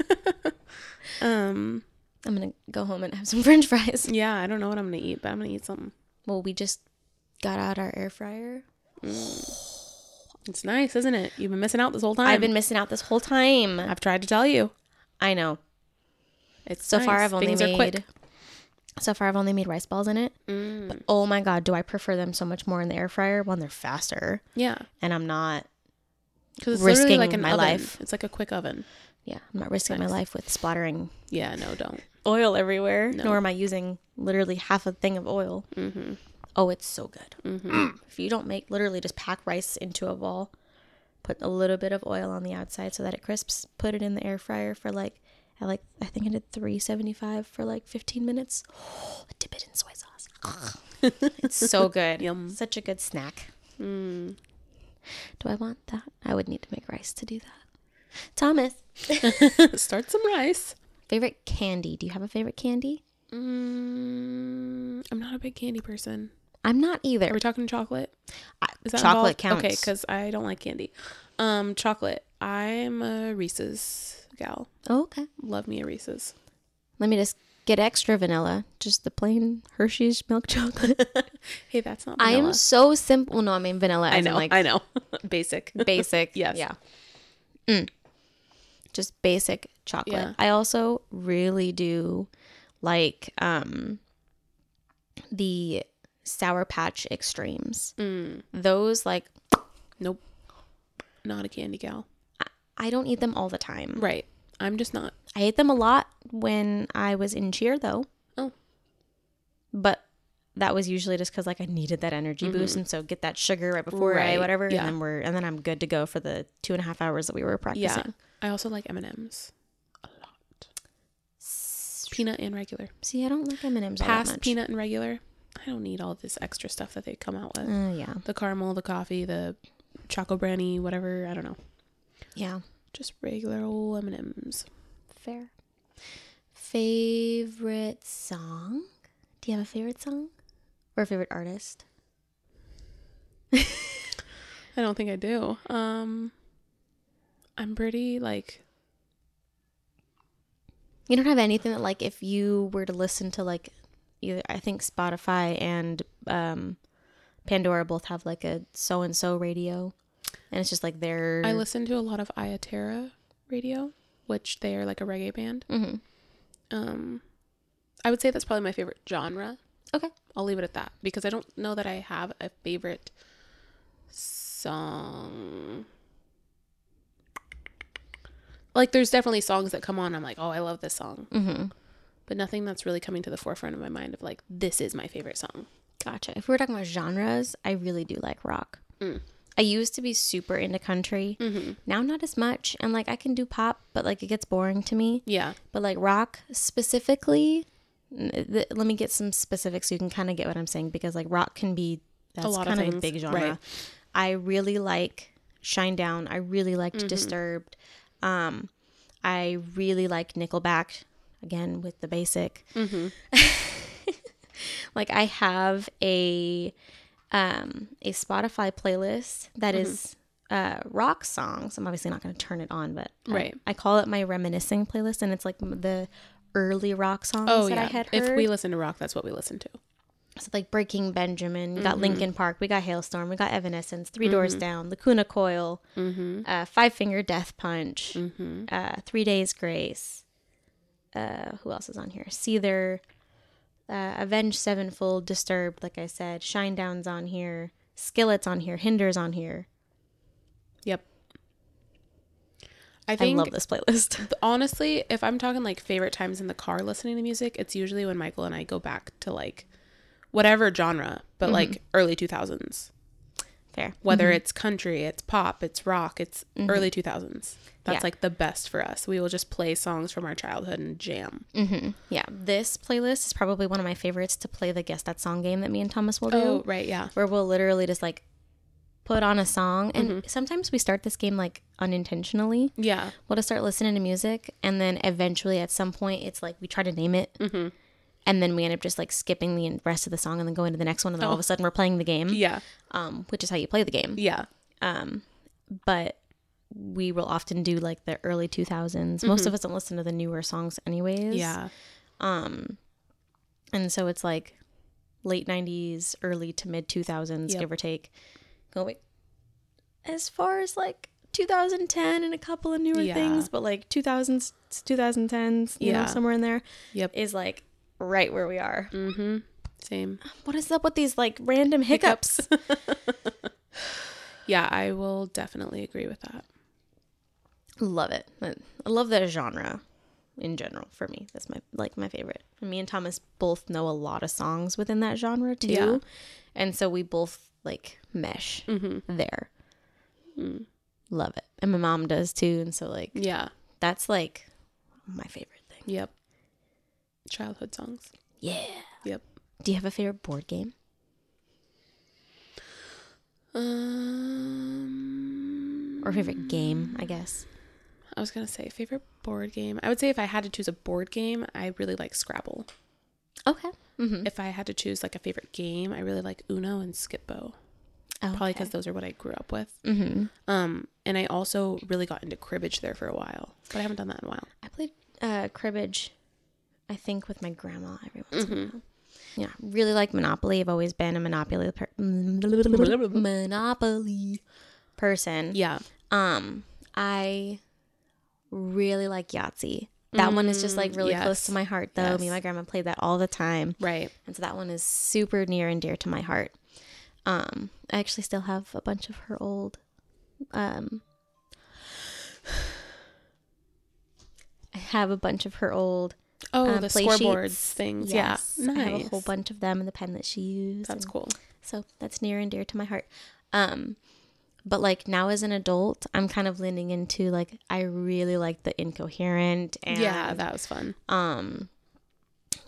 Um. I'm gonna go home and have some French fries. Yeah, I don't know what I'm gonna eat, but I'm gonna eat something. Well, we just got out our air fryer. It's nice, isn't it? You've been missing out this whole time. I've been missing out this whole time. I've tried to tell you. I know. It's So far, nice. I've only Things are made. quick. So far, I've only made rice balls in it. Mm. But oh my god, do I prefer them so much more in the air fryer? One, they're faster, Yeah, and I'm not. because it's Risking literally like an my oven. life. It's like a quick oven. Yeah, I'm not risking Nice. my life with splattering Yeah, no, don't. oil everywhere. No. Nor am I using literally half a thing of oil. Mm-hmm. Oh, it's so good. Mm-hmm. If you don't make literally just pack rice into a ball, put a little bit of oil on the outside so that it crisps, put it in the air fryer for like I like I think I did three seventy-five for like fifteen minutes. Oh, dip it in soy sauce. It's so good. Yum. Such a good snack. Mm. Do I want that? I would need to make rice to do that. Thomas, Start some rice. favorite candy. Do you have a favorite candy? Mm, I'm not a big candy person. I'm not either. Are we talking chocolate? I, Is that chocolate involved? counts. Okay, because I don't like candy. Um, chocolate. I'm a Reese's gal. oh, okay. Love me a Reese's. Let me just get extra vanilla. Just the plain Hershey's milk chocolate. Hey, that's not I vanilla. am so simple. No, I mean vanilla. I as in, know. like I know. Basic. basic. Yes. Yeah. Mm. Just basic chocolate. Yeah. I also really do like um the Sour Patch Extremes. Mm, Those like nope. Not a candy gal. I don't eat them all the time. Right. I'm just not. I ate them a lot when I was in cheer though. Oh. But that was usually just because like I needed that energy boost, and so get that sugar right before I Right, whatever, yeah. and then we're and then I'm good to go for the two and a half hours that we were practicing. Yeah. I also like M and M's. Peanut and regular. See, I don't like M and M's all that Past much. peanut and regular. I don't need all this extra stuff that they come out with. Uh, yeah. The caramel, the coffee, the choco brandy, whatever. I don't know. Yeah. Just regular old M and M's. Fair. Favorite song? Do you have a favorite song? Or a favorite artist? I don't think I do. Um, I'm pretty, like... You don't have anything that, like, if you were to listen to, like, either, I think Spotify and um, Pandora both have, like, a so-and-so radio. And it's just, like, their... I listen to a lot of Ayaterra radio, which they are, like, a reggae band. Mm-hmm. Um, I would say that's probably my favorite genre. Okay. I'll leave it at that because I don't know that I have a favorite song. Like, there's definitely songs that come on. I'm like, oh, I love this song. Mm-hmm. But nothing that's really coming to the forefront of my mind of like, this is my favorite song. Gotcha. If we were talking about genres, I really do like rock. Mm. I used to be super into country. Mm-hmm. Now not as much. And like I can do pop, but like it gets boring to me. Yeah. But like rock specifically, n- th- let me get some specifics so you can kind of get what I'm saying, because like rock can be that's A lot of kind of, things, a big genre. right. I really like Shinedown. I really liked Mm-hmm. Disturbed. Um, I really like Nickelback. Again with the basic. Mm-hmm. Like I have a um a Spotify playlist that Mm-hmm. is uh rock songs. I'm obviously not going to turn it on, but I- Right. I, call it my reminiscing playlist, and it's like the early rock songs Oh, that yeah. I had heard. If we listen to rock, that's what we listen to. So like Breaking Benjamin, we got Mm-hmm. Linkin Park, we got Hailstorm, we got Evanescence, Three Doors Down, Lacuna Coil, Mm-hmm. uh, Five Finger Death Punch, Mm-hmm. uh, Three Days Grace. Uh, who else is on here? Seether, uh, Avenged Sevenfold, Disturbed, like I said. Shinedown's on here. Skillet's on here. Hinder's on here. Yep. I I think love this playlist. honestly, if I'm talking like favorite times in the car listening to music, it's usually when Michael and I go back to like whatever genre, but Mm-hmm. like early two thousands. Fair. Whether it's country, it's pop, it's rock, it's early two thousands. That's Yeah. like the best for us. We will just play songs from our childhood and jam. Mm-hmm. Yeah, this playlist is probably one of my favorites to play the Guess That Song game that me and Thomas will do. Oh, right, yeah. Where we'll literally just like put on a song. And Mm-hmm. sometimes we start this game like unintentionally. Yeah. We'll just start listening to music. And then eventually at some point it's like we try to name it. Mm-hmm. And then we end up just like skipping the rest of the song and then going to the next one. And then all of a sudden we're playing the game. Yeah. Um, which is how you play the game. Yeah. Um, but we will often do like the early two thousands. Most of us don't listen to the newer songs anyways. Yeah. Um, and so it's like late nineties, early to mid two thousands, Yep. give or take. Going as far as like two thousand ten and a couple of newer Yeah. things, but like two thousands, twenty tens, you know, Yeah. somewhere in there Yep. is like right where we are. Mm-hmm. Same. What is up with these like random hiccups? Yeah, I will definitely agree with that. Love it. I love that genre in general. For me, that's my like my favorite. And me and Thomas both know a lot of songs within that genre too, Yeah. and so we both like mesh Mm-hmm. there. Mm. Love it, and my mom does too. And so like Yeah. that's like my favorite thing. Yep. Childhood songs. Yeah. Yep. Do you have a favorite board game Um, or favorite game? I guess. I was gonna say favorite board game. I would say if I had to choose a board game, I really like Scrabble. Okay. Mm-hmm. If I had to choose like a favorite game, I really like Uno and Skip-Bo. Probably because those are what I grew up with. Mm-hmm. Um, and I also really got into cribbage there for a while, but I haven't done that in a while. I played uh, cribbage, I think, with my grandma every once in a Mm-hmm. while. Yeah, really like Monopoly. I've always been a Monopoly per- Monopoly person. Yeah. Um, I really like Yahtzee. That one is just like really Mm, close yes. to my heart, though. Yes. Me and my grandma played that all the time, Right. and so that one is super near and dear to my heart. Um, I actually still have a bunch of her old, um, I have a bunch of her old. Oh, Um, the play scoreboards sheets. things. Yes, Yeah. I Nice. have a whole bunch of them and the pen that she used. That's and cool. So that's near and dear to my heart. Um, but like now as an adult, I'm kind of leaning into like I really like the Incoherent and Yeah, that was fun. um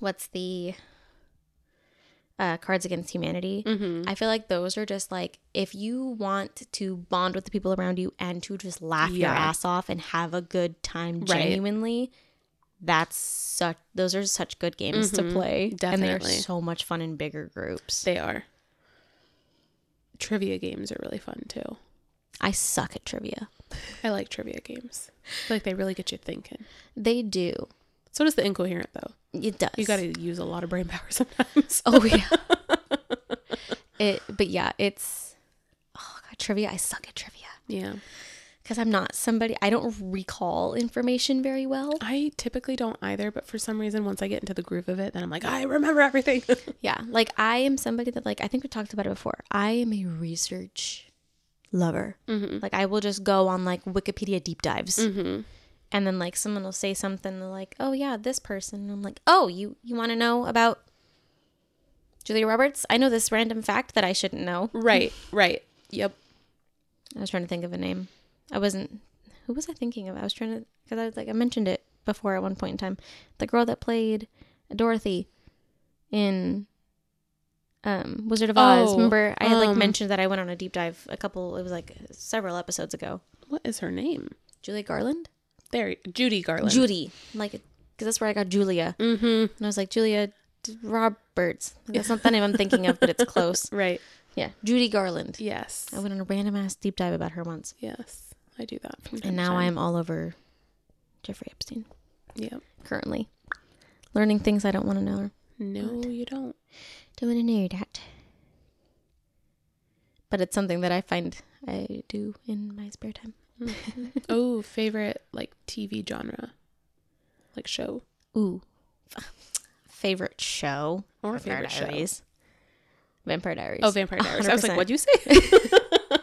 what's the uh, Cards Against Humanity. Mm-hmm. I feel like those are just like, if you want to bond with the people around you and to just laugh your Yeah. ass off and have a good time Right. genuinely, that's such, those are such good games Mm-hmm. to play. And they're Definitely. so much fun in bigger groups. They are. Trivia games are really fun too. I suck at trivia. I like trivia games. I feel like they really get you thinking. They do. So does the Incoherent, though. It does. You got to use a lot of brain power sometimes. Oh yeah. it, but yeah, it's. Oh god, trivia. I suck at trivia Yeah. because I'm not somebody. I don't recall information very well. I typically don't either, but for some reason, once I get into the groove of it, then I'm like, I remember everything. Yeah, like I am somebody that, like, I think we talked about it before. I am a research lover. Mm-hmm. Like I will just go on like Wikipedia deep dives. Mm-hmm. And then like someone will say something like, "Oh yeah, this person." And I'm like, "Oh, you you want to know about Julia Roberts? I know this random fact that I shouldn't know." Right, right. Yep. I was trying to think of a name. I wasn't. Who was I thinking of? I was trying to, because I was like, I mentioned it before at one point in time. The girl that played Dorothy in um, Wizard of Oz. Oh, Remember, I had like um, mentioned that I went on a deep dive a couple. It was like several episodes ago. What is her name? Julia Garland. There, Judy Garland. Judy, like, because that's where I got Julia. Mm-hmm. And I was like, Julia D- Roberts. That's not the name I'm thinking of, but it's close. Right. Yeah, Judy Garland. Yes. I went on a random ass deep dive about her once. Yes. I do that. From time And to now time. I am all over Jeffrey Epstein Yep. currently. Learning things I don't want to know. No, you don't. Don't want to know that. But it's something that I find I do in my spare time. Mm-hmm. Oh, favorite like T V genre, like show Ooh. Favorite show? or Vampire favorite show. Diaries. Vampire Diaries. Oh, Vampire Diaries. I was like, one hundred what'd you say?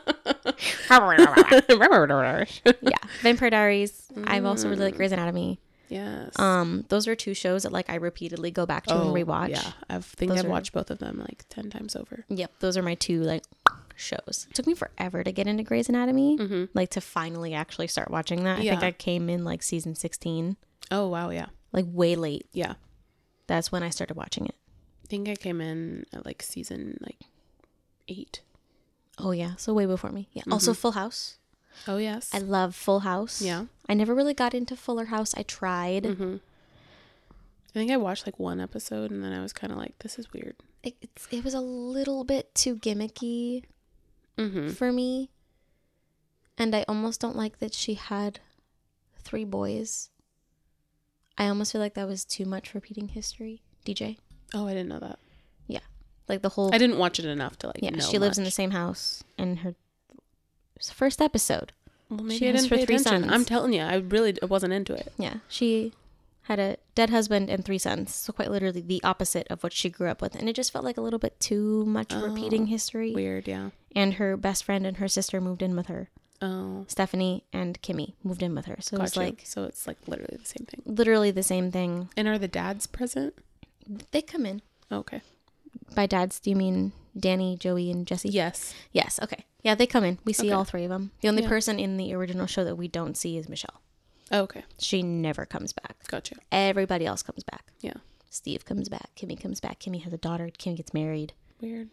Yeah, Vampire Diaries. I've also really like Grey's Anatomy. Yes. Um, those are two shows that like I repeatedly go back to and rewatch. Yeah, I think Those I've are- watched both of them like ten times over. Yep, those are my two like shows. It took me forever to get into Grey's Anatomy, Mm-hmm. like to finally actually start watching that. I Yeah. think I came in like season sixteen, Oh wow, yeah, like way late. yeah. That's when I started watching it. I think I came in at like season like eight. Oh yeah, so way before me. Yeah. Also Full House. Oh yes. I love Full House. Yeah. I never really got into Fuller House. I tried. Mm-hmm. I think I watched like one episode and then I was kind of like, this is weird. It, it's, it was a little bit too gimmicky Mm-hmm. for me. And I almost don't like that she had three boys. I almost feel like that was too much repeating history. D J. Oh, I didn't know that. Like the whole I didn't watch it enough to like. yeah, know she lives in the much. same house and her it was the first episode. Well, maybe she I has didn't her pay three attention. sons. I'm telling you, I really wasn't into it. Yeah. She had a dead husband and three sons. So quite literally the opposite of what she grew up with. And it just felt like a little bit too much Oh, repeating history. Weird, yeah. And her best friend and her sister moved in with her. Oh, Stephanie and Kimmy moved in with her. So it was gotcha. like So it's like literally the same thing. literally the same thing. And are the dads present? They come in. Oh, okay. By dads, do you mean Danny, Joey, and Jesse? Yes. Yes. Okay. Yeah, they come in. We see Okay. all three of them. The only Yeah. person in the original show that we don't see is Michelle. Oh, okay. She never comes back. Gotcha. Everybody else comes back. Yeah. Steve comes back. Kimmy comes back. Kimmy has a daughter. Kimmy gets married. Weird.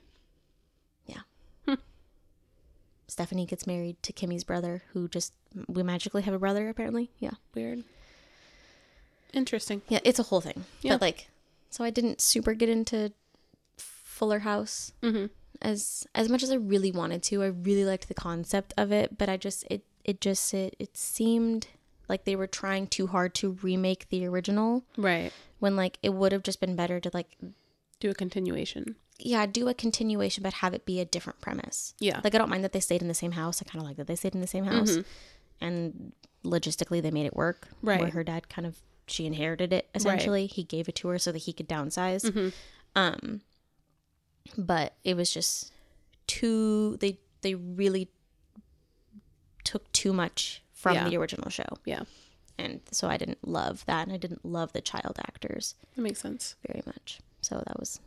Stephanie gets married to Kimmy's brother, who just, we magically have a brother, apparently. Yeah. Weird. Interesting. Yeah, it's a whole thing. Yeah. But, like, so I didn't super get into Fuller House Mm-hmm. as as much as I really wanted to. I really liked the concept of it, but I just, it, it just, it, it seemed like they were trying too hard to remake the original Right. when, like, it would have just been better to, like, Do a continuation. yeah, do a continuation, but have it be a different premise. Yeah. Like, I don't mind that they stayed in the same house. I kind of like that they stayed in the same house. Mhm. And logistically, they made it work. Right. Where her dad kind of, she inherited it, essentially. He gave it to her so that he could downsize. Mhm. Um, but it was just too, they, they really took too much from Yeah. the original show. Yeah. And so I didn't love that. And I didn't love the child actors That makes sense. very much. So that was,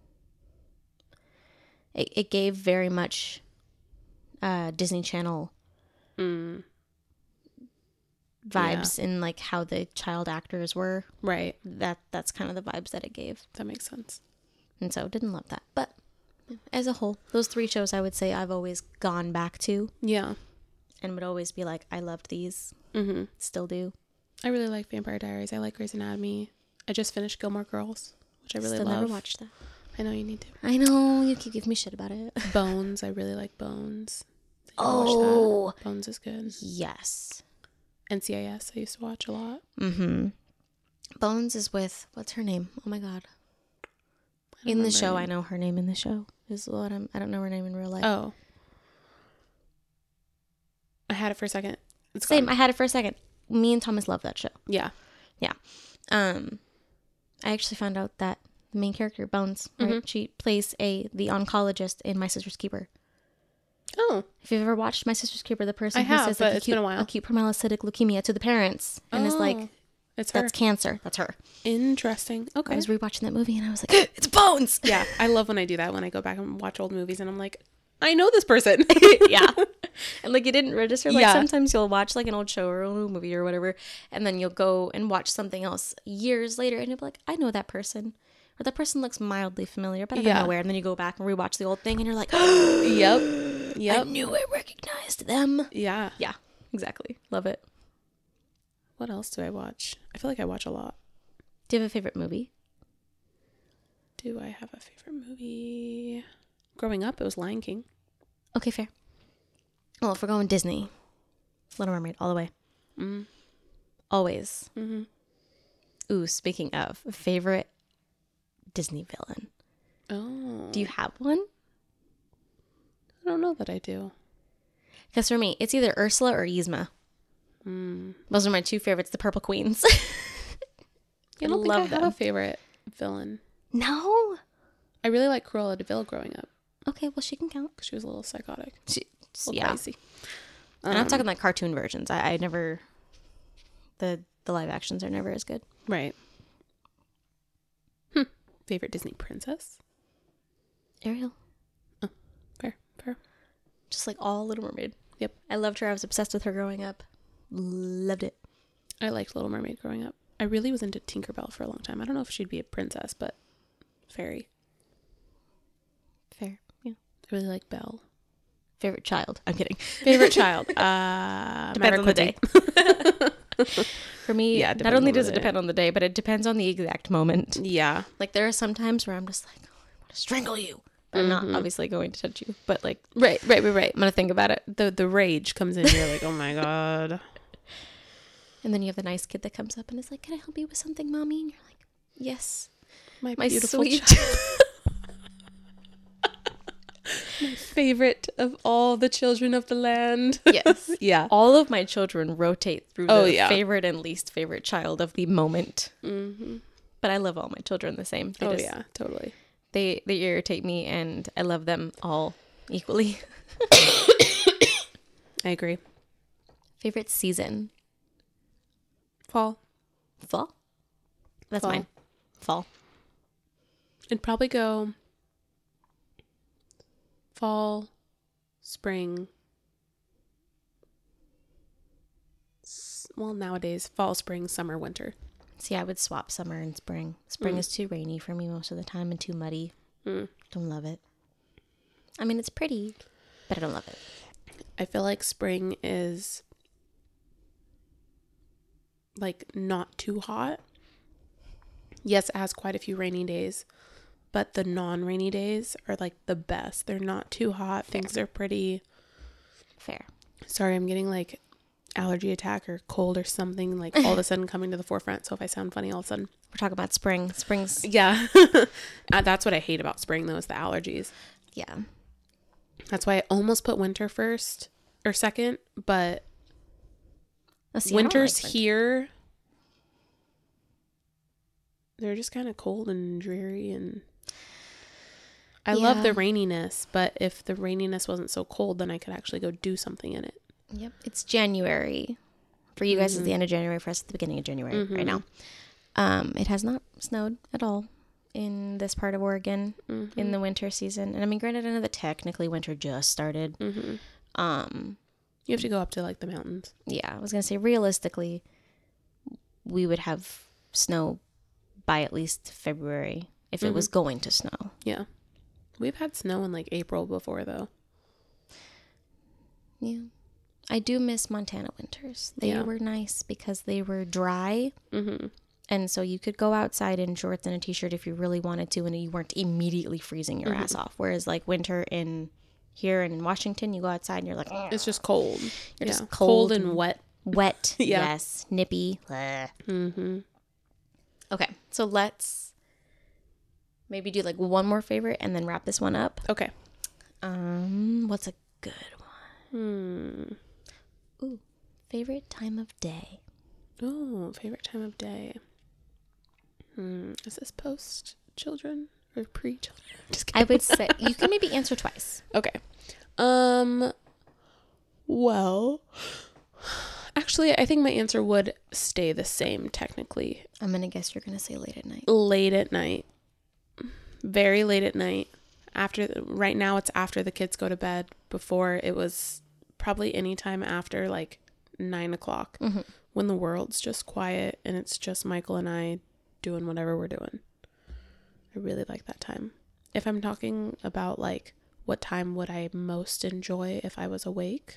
it, it gave very much uh, Disney Channel Mm. vibes in like how the child actors were. Right. That that's kind of the vibes that it gave. That makes sense. And so didn't love that. But as a whole, those three shows I would say I've always gone back to. Yeah. And would always be like, I loved these. Mm-hmm. Still do. I really like Vampire Diaries. I like Grey's Anatomy. I just finished Gilmore Girls, which I really Still love. never watched that. I know you need to. I know. You keep giving me shit about it. Bones. I really like Bones. Did you Oh. watch that? Bones is good. Yes. N C I S I used to watch a lot. Mm-hmm. Bones is with, what's her name? Oh my God. In the show, I know her name in the show. Is what I'm, I don't know her name in real life. Oh. I had it for a second. It's Same. gone. I had it for a second. Me and Thomas love that show. Yeah. Yeah. Um, I actually found out that the main character, Bones, right? Mhm. She plays a the oncologist in My Sister's Keeper. Oh. If you've ever watched My Sister's Keeper, the person I who have, says but like it's acute, been a while. acute promyelocytic leukemia to the parents and is like, Oh. It's her. that's cancer. That's her. Interesting. Okay. I was rewatching that movie and I was like, it's Bones. Yeah. I love when I do that, when I go back and watch old movies and I'm like, I know this person. Yeah. And like, you didn't register. Like, Yeah. sometimes you'll watch like an old show or a old movie or whatever, and then you'll go and watch something else years later and you'll be like, I know that person. Or that person looks mildly familiar, but I don't Yeah. know where. And then you go back and rewatch the old thing and you're like, Yep. I Yep. knew I recognized them. Yeah. Yeah, exactly. Love it. What else do I watch? I feel like I watch a lot. Do you have a favorite movie? Do I have a favorite movie? Growing up, it was Lion King. Okay, fair. Well, if we're going Disney, Little Mermaid all the way. Mm. Always. Mm-hmm. Ooh, speaking of, favorite Disney villain. Oh. Do you have one? I don't know that I do. Because for me, it's either Ursula or Yzma. Mm. Those are my two favorites, the Purple Queens. I don't love think I them. have a favorite villain. No? I really liked Cruella de Vil growing up Okay, well, she can count. because she was a little psychotic. She, A little yeah. crazy. And I'm Um, talking like cartoon versions. I, I never... The, the live actions are never as good. Right. Hmm. Favorite Disney princess? Ariel. Fair. Fair. Just like all Little Mermaid. Yep. I loved her. I was obsessed with her growing up. Loved it. I liked Little Mermaid growing up. I really was into Tinkerbell for a long time. I don't know if she'd be a princess, but fairy. Fair. Yeah. I really like Belle. Favorite child. I'm kidding. Favorite child? Uh, Depends on the Quincy. day. For me, Yeah, not depends only on the does it day. depend on the day, but it depends on the exact moment. Yeah. Like, there are some times where I'm just like, oh, I want to strangle you. But I'm not obviously going to touch you. But, like, Right, right, right, right. I'm going to think about it. The the rage comes in. You're like, oh my god. And then you have the nice kid that comes up and is like, can I help you with something, Mommy? And you're like, yes. My, My beautiful sweet. child. My favorite of all the children of the land. Yes. Yeah. All of my children rotate through Oh, the yeah. favorite and least favorite child of the moment. Mm-hmm. But I love all my children the same. They Oh just- yeah, totally. They, they irritate me, and I love them all equally. I agree. Favorite season? Fall. Fall? That's Fall. mine. Fall. It'd probably go fall, spring. S- Well, nowadays, fall, spring, summer, winter. See, I would swap summer and spring. Spring Mm. is too rainy for me most of the time and too muddy. Mm. Don't love it. I mean, it's pretty, but I don't love it. I feel like spring is like not too hot. Yes, it has quite a few rainy days, but the non-rainy days are like the best. They're not too hot. Things are pretty. Fair. Sorry, I'm getting like allergy attack or cold or something like all of a sudden coming to the forefront. So if I sound funny all of a sudden. We're talking about spring. Spring's, Yeah. Uh, that's what I hate about spring though, is the allergies. yeah. That's why I almost put winter first or second, but Let's see, I don't winter's like winter. here. They're just kind of cold and dreary, and I love Yeah. the raininess, but if the raininess wasn't so cold, then I could actually go do something in it. Yep. It's January. For you guys, it's the end of January. For us, it's the beginning of January right now. Um, it has not snowed at all in this part of Oregon Mm-hmm. in the winter season. And I mean, granted, I know that technically winter just started. Mm-hmm. Um, You have to go up to like the mountains. Yeah, I was gonna say realistically, we would have snow by at least February if mm-hmm. it was going to snow. Yeah, we've had snow in like April before though. Yeah, I do miss Montana winters. They yeah. were nice because they were dry, mm-hmm. and so you could go outside in shorts and a t-shirt if you really wanted to, and you weren't immediately freezing your mm-hmm. ass off. Whereas like winter in here in Washington, you go outside and you're like, ugh. It's just cold. You're yeah. just cold, cold and, and wet. Wet, yeah. Yes, nippy. Mm-hmm. Okay, so let's maybe do like one more favorite and then wrap this one up. Okay. Um, what's a good one? Hmm. Ooh, favorite time of day. Oh, favorite time of day. Hmm. Is this post children or pre children? Just kidding. I would say you can maybe answer twice. Okay. Um. Well. Actually, I think my answer would stay the same technically. I'm going to guess you're going to say late at night. Late at night. Very late at night. After right now it's after the kids go to bed. Before it was probably any time after like nine o'clock mm-hmm. when the world's just quiet and it's just Michael and I doing whatever we're doing. I really like that time. If I'm talking about like what time would I most enjoy if I was awake?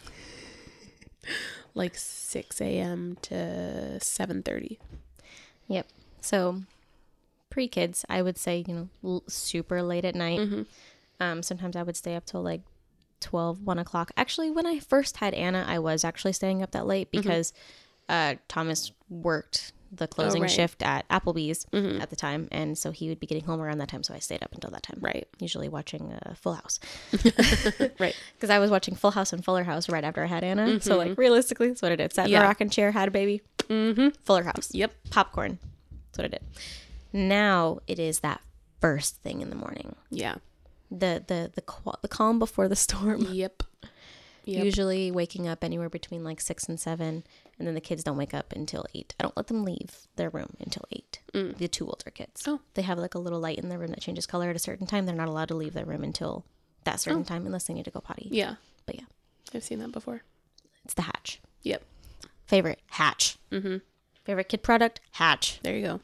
Like six a.m. to seven thirty. Yep. So pre-kids, I would say, you know, l- super late at night. Mm-hmm. Um, sometimes I would stay up till like twelve, one o'clock. Actually, when I first had Anna, I was actually staying up that late because mm-hmm. uh, Thomas worked the closing oh, right. shift at Applebee's mm-hmm. at the time. And so he would be getting home around that time. So I stayed up until that time. Right. Usually watching uh, Full House. Right. Because I was watching Full House and Fuller House right after I had Anna. Mm-hmm. So like realistically, that's what I did. Sat in yeah. a rocking chair, had a baby. Mm-hmm. Fuller House. Yep. Popcorn. That's what I did. Now it is that first thing in the morning. Yeah. The the the, qu- the calm before the storm. Yep. Yep. Usually waking up anywhere between like six and seven, and then the kids don't wake up until eight. I don't let them leave their room until eight. Mm. The two older kids. Oh. They have like a little light in their room that changes color at a certain time. They're not allowed to leave their room until that certain oh. time unless they need to go potty. Yeah. But yeah. I've seen that before. It's the Hatch. Yep. Favorite, Hatch. Mm-hmm. Favorite kid product, Hatch. There you go.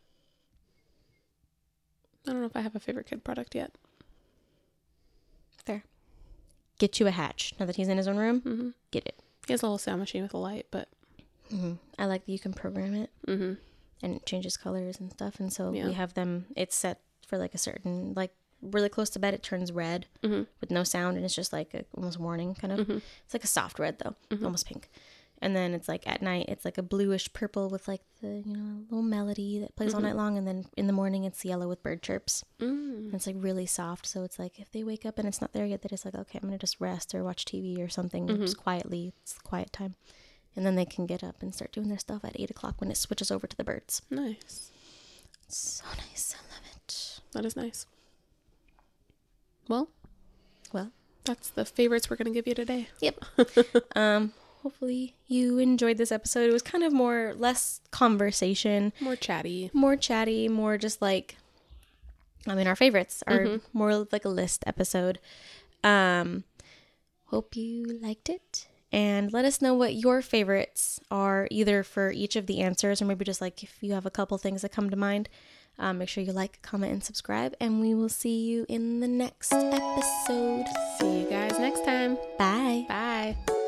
I don't know if I have a favorite kid product yet. Fair. Get you a Hatch. Now that he's in his own room, mm-hmm. get it. He has a little sound machine with a light, but... Mm-hmm. I like that you can program it. Mm-hmm. And it changes colors and stuff. And so yeah. we have them, it's set for like a certain, like really close to bed, it turns red mm-hmm. with no sound. And it's just like a, almost warning kind of. Mm-hmm. It's like a soft red though, mm-hmm. almost pink. And then it's like at night, it's like a bluish purple with like the, you know, little melody that plays mm-hmm. all night long. And then in the morning, it's yellow with bird chirps. Mm. And it's like really soft. So it's like if they wake up and it's not there yet, they're just like, okay, I'm going to just rest or watch T V or something mm-hmm. just quietly. It's quiet time. And then they can get up and start doing their stuff at eight o'clock when it switches over to the birds. Nice. So nice. I love it. That is nice. Well, well, that's the favorites we're going to give you today. Yep. um, hopefully you enjoyed this episode. It was kind of more, less conversation. More chatty. More chatty, more just like, I mean, our favorites are mm-hmm. more like a list episode. Um, hope you liked it. And let us know what your favorites are, either for each of the answers or maybe just like if you have a couple things that come to mind. Um, make sure you like, comment, and subscribe. And we will see you in the next episode. See you guys next time. Bye. Bye.